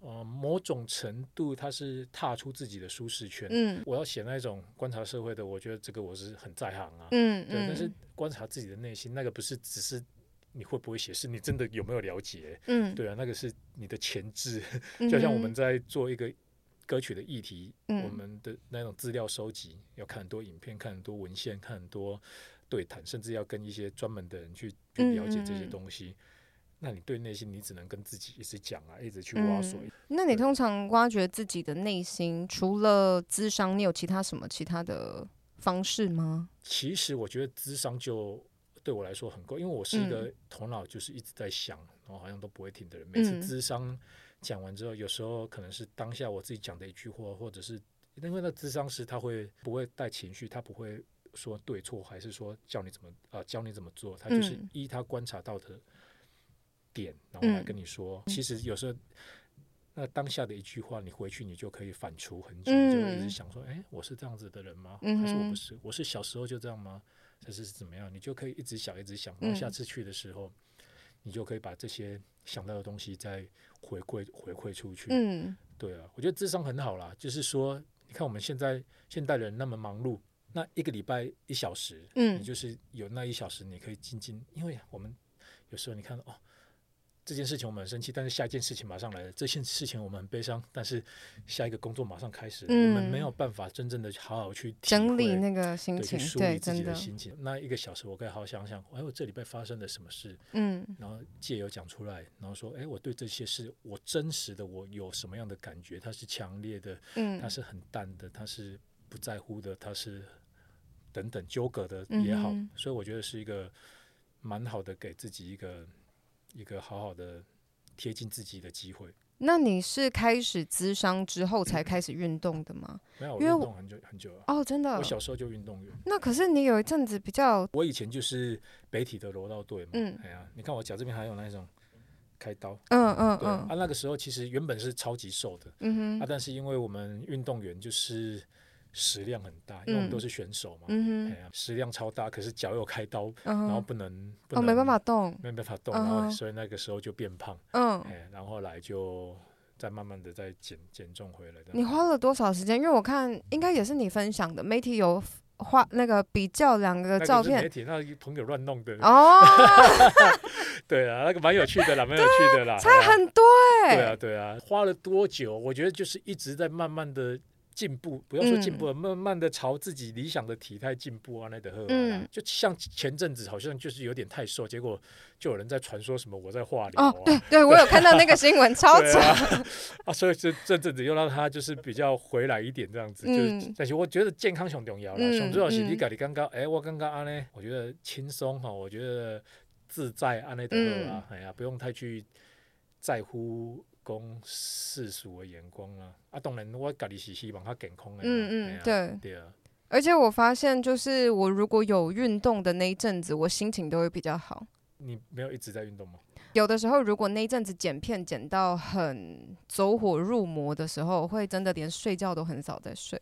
某种程度他是踏出自己的舒适圈。我要写那种观察社会的，我觉得这个我是很在行啊。对，但是观察自己的内心，那个不是只是你会不会写，是你真的有没有了解。对啊，那个是你的前置。就像我们在做一个歌曲的议题，我们的那种资料收集，要看很多影片，看很多文献，看很多对谈，甚至要跟一些专门的人去了解这些东西。那你对内心，你只能跟自己一直讲啊，一直去挖索。 那你通常挖掘自己的内心，除了咨商，你有其他的方式吗？ 其实我觉得咨商就对我来说很够，因为我是一个头脑就是一直在想，然后好像都不会停的人。每次咨商讲完之后，有时候可能是当下我自己讲的一句话，或者是因为那咨商师他不会带情绪，他不会说对错，还是说教你怎么做，他就是依他观察到的点，然后来跟你说。其实有时候那当下的一句话，你回去你就可以反刍很久，就会一直想说，我是这样子的人吗？还是我不是？我是小时候就这样吗？还是怎么样？你就可以一直想，一直想，然后下次去的时候，你就可以把这些想到的东西再回馈出去。对啊，我觉得諮商很好啦，就是说，你看我们现代人那么忙碌，那一个礼拜1小时，你就是有那1小时，你可以静静，因为我们有时候你看这件事情我们很生气，但是下一件事情马上来了。这件事情我们很悲伤，但是下一个工作马上开始了。我们没有办法真正的好好去整理那个心情， 去梳理自己的心情。那1个小时，我可以好好想想，我这礼拜发生了什么事，然后借由讲出来，然后说，我对这些事，我真实的我有什么样的感觉？它是强烈的，它是很淡的，它是不在乎的，它是等等纠葛的也好。所以我觉得是一个蛮好的，给自己一个好好的贴近自己的机会。 那你是开始諮商之后才开始运动的吗？ 没有，我运动很久了。 真的。 我小时候就运动员。 那可是你有一阵子比较…… 我以前就是北体的柔道队嘛。你看我脚这边还有那种开刀。那个时候其实原本是超级瘦的。但是因为我们运动员就是食量很大，因为我们都是选手嘛。食量超大，可是脚又开刀，然后不能没办法动， 然后所以那个时候就变胖。然后后来就再慢慢的再减重回来。 你花了多少时间？因为我看应该也是你分享的，媒体有画那个比较2个照片。 媒体那朋友乱弄的。对啊，那个蛮有趣的啦，差很多。 对啊，花了多久？我觉得就是一直在慢慢的进步，不要说进步了，慢慢的朝自己理想的体态进步啊，那的喝。就像前阵子好像就是有点太瘦，结果就有人在传说什么我在化疗。 对，我有看到那个新闻，超扯。 所以这阵子又让他就是比较回来一点这样子。但是我觉得健康很重要啦，最重要是你自己刚刚，我刚刚安呢，我觉得轻松哈，我觉得自在安内的喝啊，不用太去在乎世俗的眼光当然我自己是希望他健康的。对啊。 而且我发现，就是我如果有运动的那一阵子，我心情都会比较好。 你没有一直在运动吗？ 有的时候，如果那一阵子剪片剪到很走火入魔的时候，会真的连睡觉都很少在睡。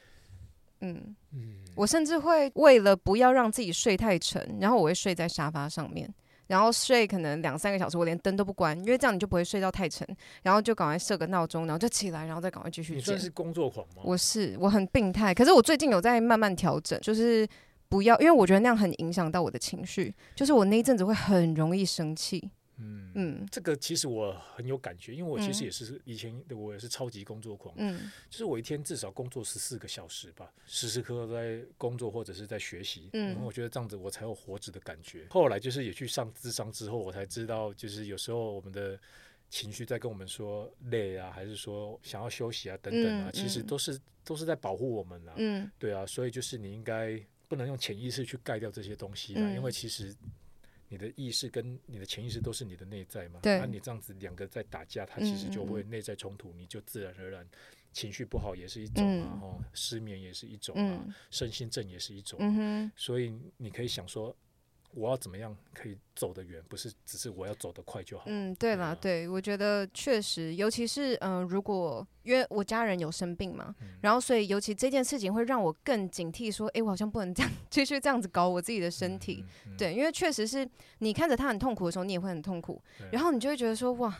我甚至会为了不要让自己睡太沉，然后我会睡在沙发上面。然后睡可能2-3个小时，我连灯都不关，因为这样你就不会睡到太沉。然后就赶快设个闹钟，然后就起来，然后再赶快继续剪。 你算是工作狂吗？ 我很病态，可是我最近有在慢慢调整，就是不要，因为我觉得那样很影响到我的情绪，就是我那一阵子会很容易生气。 这个其实我很有感觉，因为我其实也是以前我也是超级工作狂。就是我一天至少工作14个小时吧，时时刻刻在工作或者是在学习。然后我觉得这样子我才有活着的感觉。后来就是也去上諮商之后，我才知道，就是有时候我们的情绪在跟我们说累啊，还是说想要休息啊等等啊，其实都是在保护我们啦。对啊，所以就是你应该不能用潜意识去盖掉这些东西啦，因为其实你的意识跟你的潜意识都是你的内在嘛。你这样子2个在打架，它其实就会内在冲突，你就自然而然情绪不好也是一种啊，失眠也是一种啊，身心症也是一种。所以你可以想说，我要怎么样可以走得远，不是只是我要走得快就好。 对啦，对，我觉得确实，尤其是如果因为我家人有生病嘛，然后所以尤其这件事情会让我更警惕，说，我好像不能这样继续这样子搞我自己的身体。对，因为确实是你看着他很痛苦的时候，你也会很痛苦，然后你就会觉得说，哇，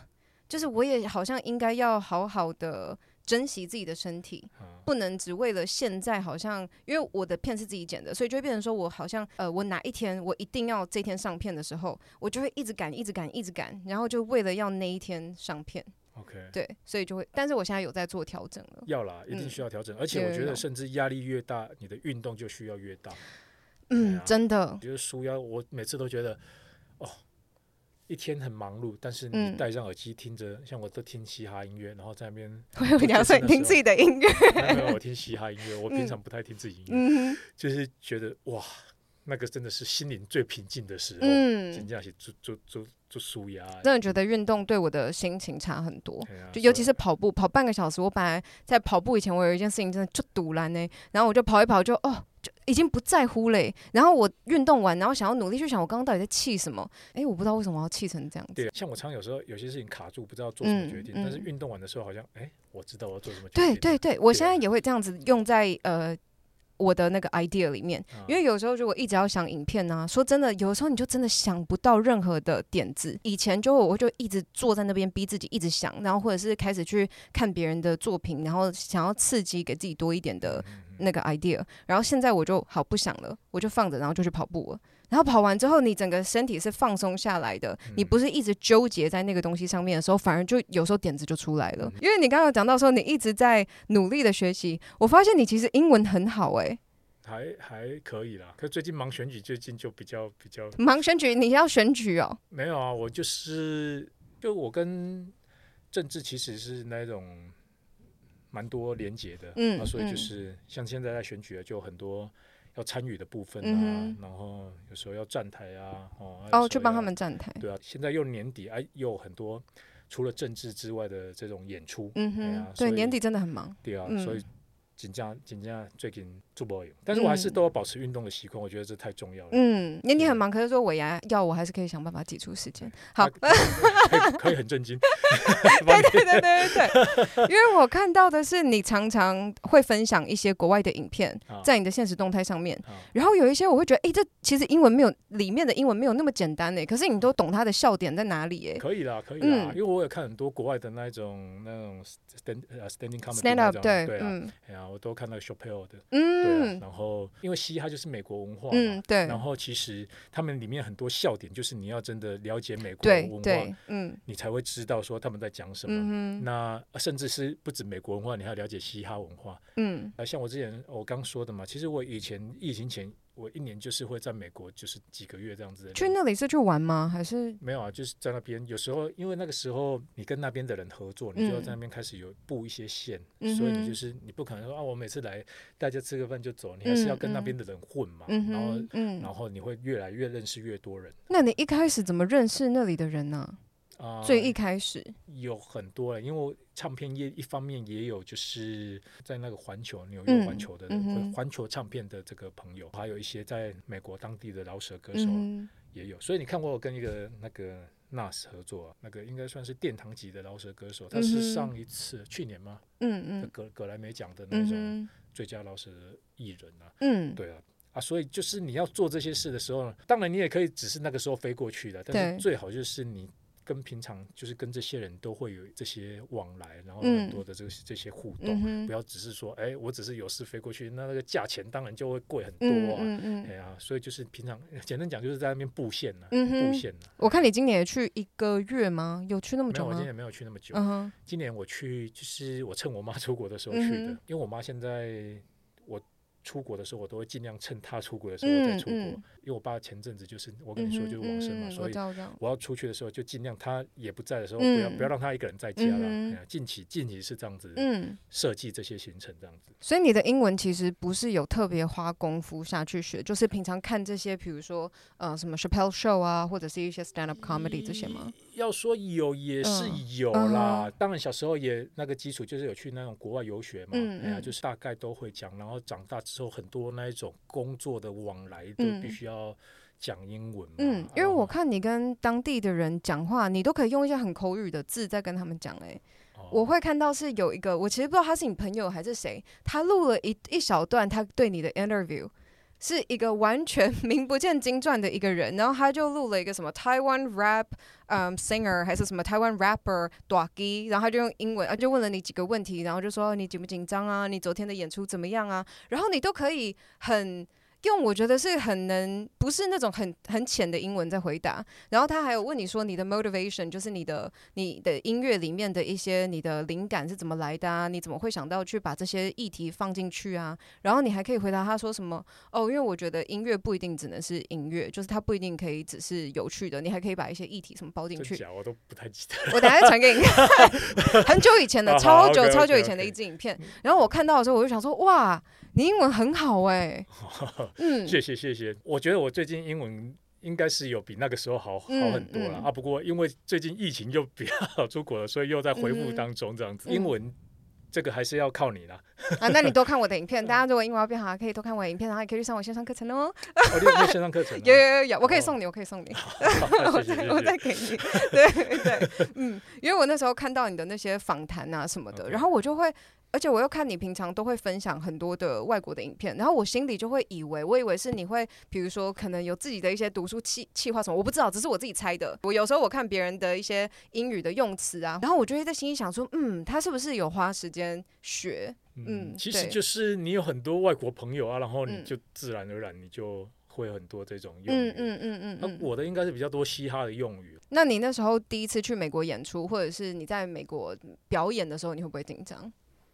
就是我也好像应该要好好的珍惜自己的身体，不能只为了现在好像，因为我的片是自己剪的，所以就会变成说我好像我哪一天我一定要这天上片的时候，我就会一直赶，然后就为了要那一天上片。 OK， 对，所以就会，但是我现在有在做调整了。 要啦，一定需要调整，而且我觉得甚至压力越大，你的运动就需要越大。 真的。 我觉得舒压，我每次都觉得，一天很忙碌，但是你戴上耳机听着，像我都听嘻哈音乐，然后在那边， 我有聊说你听自己的音乐， 没有，我听嘻哈音乐，我平常不太听自己音乐，就是觉得哇，那个真的是心灵最平静的时候，真正是做舒压。 真的觉得运动对我的心情差很多，就尤其是跑步，跑半个小时。我本来在跑步以前，我有一件事情真的就堵拦呢，然后我就跑一跑就已经不在乎嘞。然后我运动完，然后想要努力去想我刚刚到底在气什么。我不知道为什么要气成这样子。 对，像我常有时候有些事情卡住，不知道做什么决定，但是运动完的时候好像我知道我要做什么决定。 对，我现在也会这样子用在我的那个 idea 里面，因为有时候如果一直要想影片啊，说真的，有时候你就真的想不到任何的点子。以前我就一直坐在那边逼自己一直想，然后或者是开始去看别人的作品，然后想要刺激给自己多一点的那个 idea。然后现在我就好不想了，我就放着，然后就去跑步了。然后跑完之后，你整个身体是放松下来的，你不是一直纠结在那个东西上面的时候，反而就有时候点子就出来了。因为你刚刚有讲到说你一直在努力的学习，我发现你其实英文很好还可以啦。可是最近忙选举，最近就比较忙选举，你要选举哦？ 没有啊，我我跟政治其实是那种蛮多连结的，所以就是像现在在选举就很多要参与的部分然后有时候要站台去帮他们站台。 对啊，现在又年底又有很多除了政治之外的这种演出， 对，年底真的很忙。 对啊，所以真正最近做不了，但是我还是都要保持运动的习惯，我觉得这太重要了。 年底很忙，可是说尾牙要我还是可以想办法挤出时间。好， 可以很震惊。 对，因为我看到的是你常常会分享一些国外的影片在你的现实动态上面，然后有一些我会觉得，这其实英文没有里面的英文没有那么简单可是你都懂它的笑点在哪里可以啦，因为我有看很多国外的那种standing comedy stand up， 对我都看那个 Chappelle 的，对啊，然后因为嘻哈就是美国文化嘛， 对， 然后其实他们里面很多笑点，就是你要真的了解美国文化，你才会知道说他们在讲什么。那甚至是不止美国文化，你还要了解嘻哈文化。像我之前我刚说的嘛，其实我以前疫情前，我一年就是会在美国，就是几个月这样子。 去那里是去玩吗？还是没有啊？就是在那边，有时候因为那个时候你跟那边的人合作，你就要在那边开始有布一些线，所以你不可能说我每次来大家吃个饭就走，你还是要跟那边的人混嘛。然后你会越来越认识越多人。 那你一开始怎么认识那里的人呢？最一开始有很多因为唱片业一方面也有就是在那个纽约环球的环球唱片的这个朋友，还有一些在美国当地的饶舌歌手也有。所以你看我有跟一个那个 Nas 合作那个应该算是殿堂级的饶舌歌手，他是上一次去年吗葛莱美奖的那种最佳饶舌艺人对啊，所以就是你要做这些事的时候，当然你也可以只是那个时候飞过去的，但是最好就是你跟平常就是跟这些人都会有这些往来，然后很多的这些互动，不要只是说我只是有事飞过去，那个价钱当然就会贵很多所以就是平常简单讲就是在那边布线我看你今年也去1个月吗？有去那么久吗？ 没有，我今年没有去那么久。今年我去就是我趁我妈出国的时候去的，因为我妈现在我出国的时候，我都会尽量趁他出国的时候再出国，因为我爸前阵子就是我跟你说就是往生嘛，所以我要出去的时候就尽量他也不在的时候，不要让他一个人在家了。近期是这样子设计这些行程这样子。 所以你的英文其实不是有特别花功夫下去学，就是平常看这些，比如说什么 Chappelle Show 啊，或者是一些 stand up comedy 这些吗？ 要说有也是有啦，当然小时候也那个基础就是有去那种国外游学嘛，就是大概都会讲，然后长大之后很多那一种工作的往来都必须要讲英文嘛。 因为我看你跟当地的人讲话，你都可以用一些很口语的字在跟他们讲我会看到是有一个，我其实不知道他是你朋友还是谁，他录了一小段他对你的 interview， 是一个完全名不见经传的一个人，然后他就录了一个什么 Taiwan rap singer 还是什么台湾 rapper 大基，然后他就用英文，就问了你几个问题，然后就说你紧不紧张啊？你昨天的演出怎么样啊？然后你都可以很。用我觉得是很能，不是那种很浅的英文在回答。然后他还有问你说你的 motivation， 就是你的音乐里面的一些你的灵感是怎么来的啊？你怎么会想到去把这些议题放进去啊？然后你还可以回答他说什么哦，因为我觉得音乐不一定只能是音乐，就是它不一定可以只是有趣的，你还可以把一些议题什么包进去。 真假我都不太记得。 我等一下再传给你看，很久以前的，超久 okay, 超久以前的一支影片。然后我看到的时候，我就想说哇，你英文很好哎。 谢谢，我觉得我最近英文应该是有比那个时候好很多了不过因为最近疫情又比较好出国了，所以又在恢复当中这样子。英文这个还是要靠你啦。 那你多看我的影片，大家如果英文要变好，可以多看我的影片，然后也可以去上我线上课程哦。 你有线上课程？ 有，我可以送你，我再给你。对，因为我那时候看到你的那些访谈啊什么的，然后我就会。而且我又看你平常都会分享很多的外国的影片，然后我心里就会以为是你会，比如说可能有自己的一些读书企划什么，我不知道，只是我自己猜的。我有时候我看别人的一些英语的用词啊，然后我就会在心里想说，他是不是有花时间学？ 其实就是你有很多外国朋友啊，然后你就自然而然你就会很多这种用语。我的应该是比较多嘻哈的用语。 那你那时候第一次去美国演出，或者是你在美国表演的时候，你会不会紧张？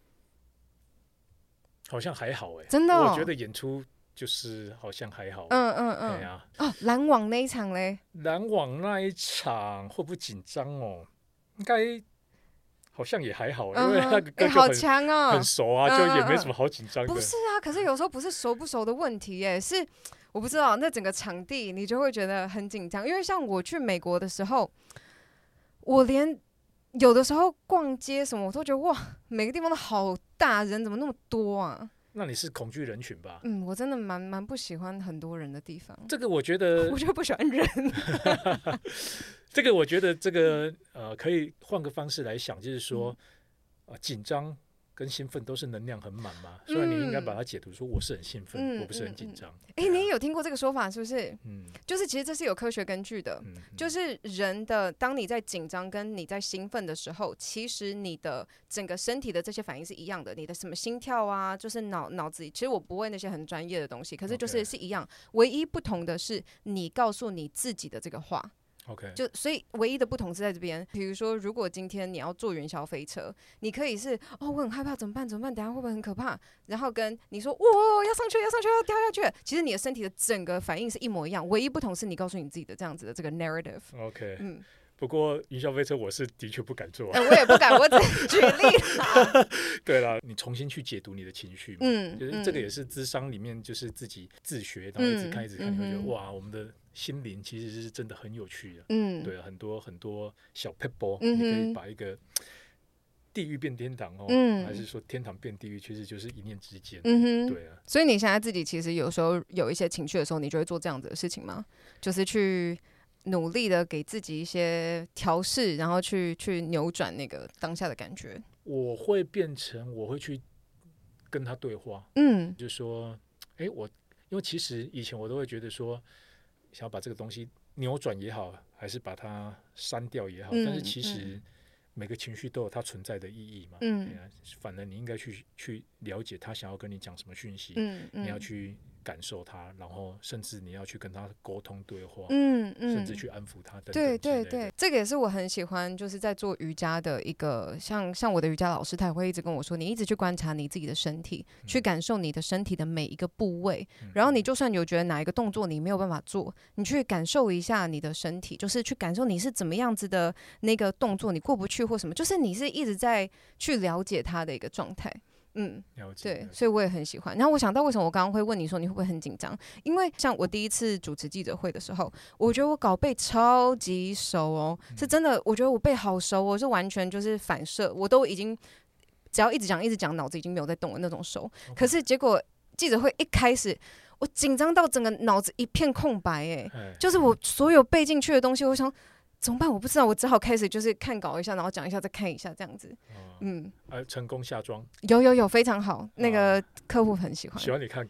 好像还好真的我觉得演出就是好像还好。 篮网那一场嘞？ 篮网那一场会不会紧张应该好像也还好，因为那个歌就好强哦， 很熟啊，就也没什么好紧张的。 不是啊，可是有时候不是熟不熟的问题耶，是我不知道那整个场地你就会觉得很紧张，因为像我去美国的时候，我连有的时候逛街什么，我都觉得哇，每个地方都好大，人怎么那么多啊？ 那你是恐惧人群吧？ 我真的蛮不喜欢很多人的地方。 这个我觉得不喜欢人。 这个我觉得这个可以换个方式来想，就是说紧张跟兴奋都是能量很满嘛，所以你应该把它解读说我是很兴奋，我不是很紧张。 你也有听过这个说法是不是？就是其实这是有科学根据的，就是人的当你在紧张跟你在兴奋的时候，其实你的整个身体的这些反应是一样的，你的什么心跳啊，就是脑子里，其实我不会那些很专业的东西，可是就是是一样，唯一不同的是你告诉你自己的这个话。就所以唯一的不同是在这边，比如说如果今天你要坐云霄飞车，你可以是我很害怕怎么办，等一下会不会很可怕，然后跟你说要上去要掉下去，其实你的身体的整个反应是一模一样，唯一不同是你告诉你自己的这样子的这个 narrative。 不过云霄飞车我是的确不敢坐我也不敢，我只举例啦。 对啦，你重新去解读你的情绪就是这个也是諮商里面就是自己自学，然后一直看你会觉得哇，我们的心灵其实是真的很有趣的。对，很多很多小 pebble，你可以把一个地狱变天堂还是说天堂变地狱，其实就是一念之间。对啊。 所以你现在自己其实有时候有一些情绪的时候，你就会做这样子的事情吗？就是去努力的给自己一些调试，然后去扭转那个当下的感觉。 我会变成我会去跟他对话，就是说因为其实以前我都会觉得说想要把这个东西扭转也好，还是把它删掉也好，但是其实每个情绪都有它存在的意义嘛。反而你应该去了解他想要跟你讲什么讯息，你要去感受他，然后甚至你要去跟他沟通对话，甚至去安抚他等等。 对，这个也是我很喜欢，就是在做瑜伽的一个像我的瑜伽老师，他也会一直跟我说，你一直去观察你自己的身体，去感受你的身体的每一个部位，然后你就算有觉得哪一个动作你没有办法做，你去感受一下你的身体，就是去感受你是怎么样子的那个动作，你过不去或什么，就是你是一直在去了解他的一个状态。对，所以我也很喜欢。然后我想到为什么我刚刚会问你说你会不会很紧张，因为像我第一次主持记者会的时候，我觉得我稿背超级熟是真的，我觉得我背好熟是完全就是反射，我都已经只要一直讲脑子已经没有在动的那种熟。可是结果记者会一开始我紧张到整个脑子一片空白就是我所有背进去的东西，我想怎么办？我不知道，我只好开始就是看稿一下，然后讲一下，再看一下这样子。 成功下妆？ 有，非常好，那个客户很喜欢。 喜欢你看稿？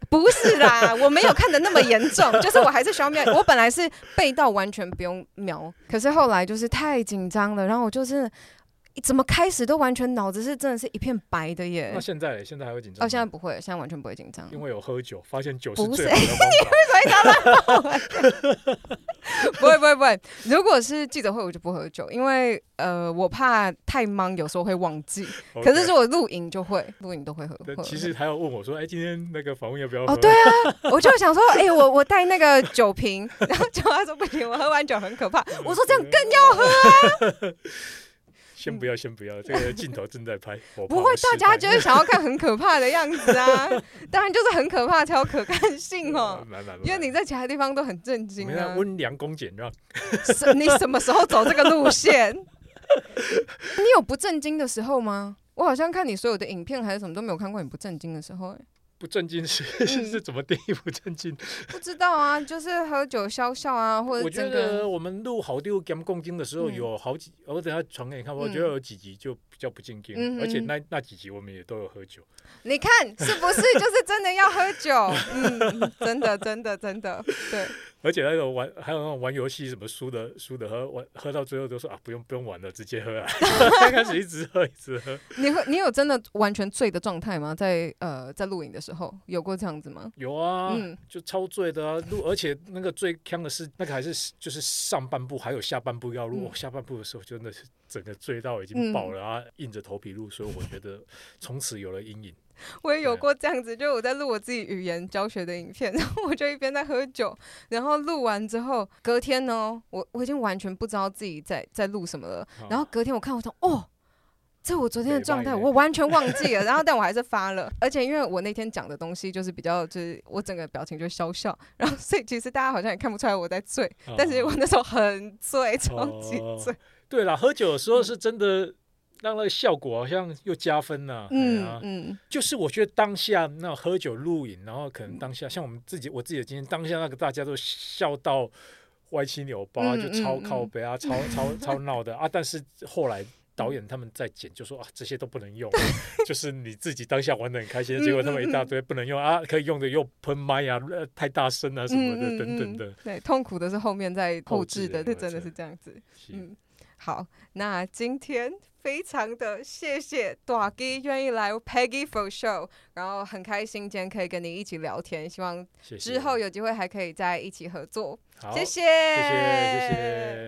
不是啦，我没有看得那么严重，就是我还是需要瞄。我本来是背到完全不用瞄，可是后来就是太紧张了，然后我就是怎么开始都完全脑子是真的是一片白的耶。 那现在还会紧张吗？ 现在不会，现在完全不会紧张， 因为有喝酒，发现酒是不是最好的方法。 你为什么一直要乱不会，如果是记者会我就不喝酒，因为我怕太忙，有时候会忘记。可是如果录影就会，录影都会喝。 其实还有问我说，今天那个访问要不要喝？ 哦，对啊，我就想说，我带那个酒瓶，然后就他说不行，我喝完酒很可怕。我说这样更要喝啊。 先不要，这个镜头正在拍。 不会，大家就是想要看很可怕的样子啊，当然就是很可怕才有可看性哦。因为你在其他地方都很震惊啊。 温良恭俭让。 你什么时候走这个路线？你有不震惊的时候吗？我好像看你所有的影片还是什么都没有看过你不震惊的时候。 不正经是怎么定义不正经？ 不知道啊，就是喝酒消笑啊，或者我觉得我们录好丢讲共经的时候有好几，我等下传给你看。我觉得有几集就比较不正经，而且那几集我们也都有喝酒。 你看是不是就是真的要喝酒？真的，对。 而且那个还有那种玩游戏什么输的喝到最后都说不用玩了，直接喝啊！开始一直喝。 你有真的完全醉的状态吗？在录影的时候有过这样子吗？ 有啊，就超醉的啊！而且那个最呛的是那个还是就是上半部还有下半部要录，下半部的时候真的是整个醉到已经爆了啊，硬着头皮录，所以我觉得从此有了阴影。 我也有过这样子，就我在录我自己语言教学的影片，然后我就一边在喝酒，然后录完之后，隔天呢，我已经完全不知道自己在录什么了。然后隔天我看，我说这我昨天的状态，我完全忘记了。然后但我还是发了，而且因为我那天讲的东西就是比较，就是我整个表情就笑笑，然后所以其实大家好像也看不出来我在醉，但是我那时候很醉，超级醉。 对啦，喝酒的时候是真的。让那个效果好像又加分了，就是我觉得当下那喝酒录影，然后可能当下像我自己的经验，当下那个大家都笑到歪七扭八，就超靠北啊，超闹的啊，但是后来导演他们在剪就说这些都不能用，就是你自己当下玩得很开心，结果他们一大堆不能用啊，可以用的又喷麦啊，太大声啊什么的等等的。 对，痛苦的是后面在后制的，真的是这样子。好，那今天非常的谢谢大基愿意来 Peggy for Show， 然后很开心今天可以跟你一起聊天，希望之后有机会还可以再一起合作。谢谢。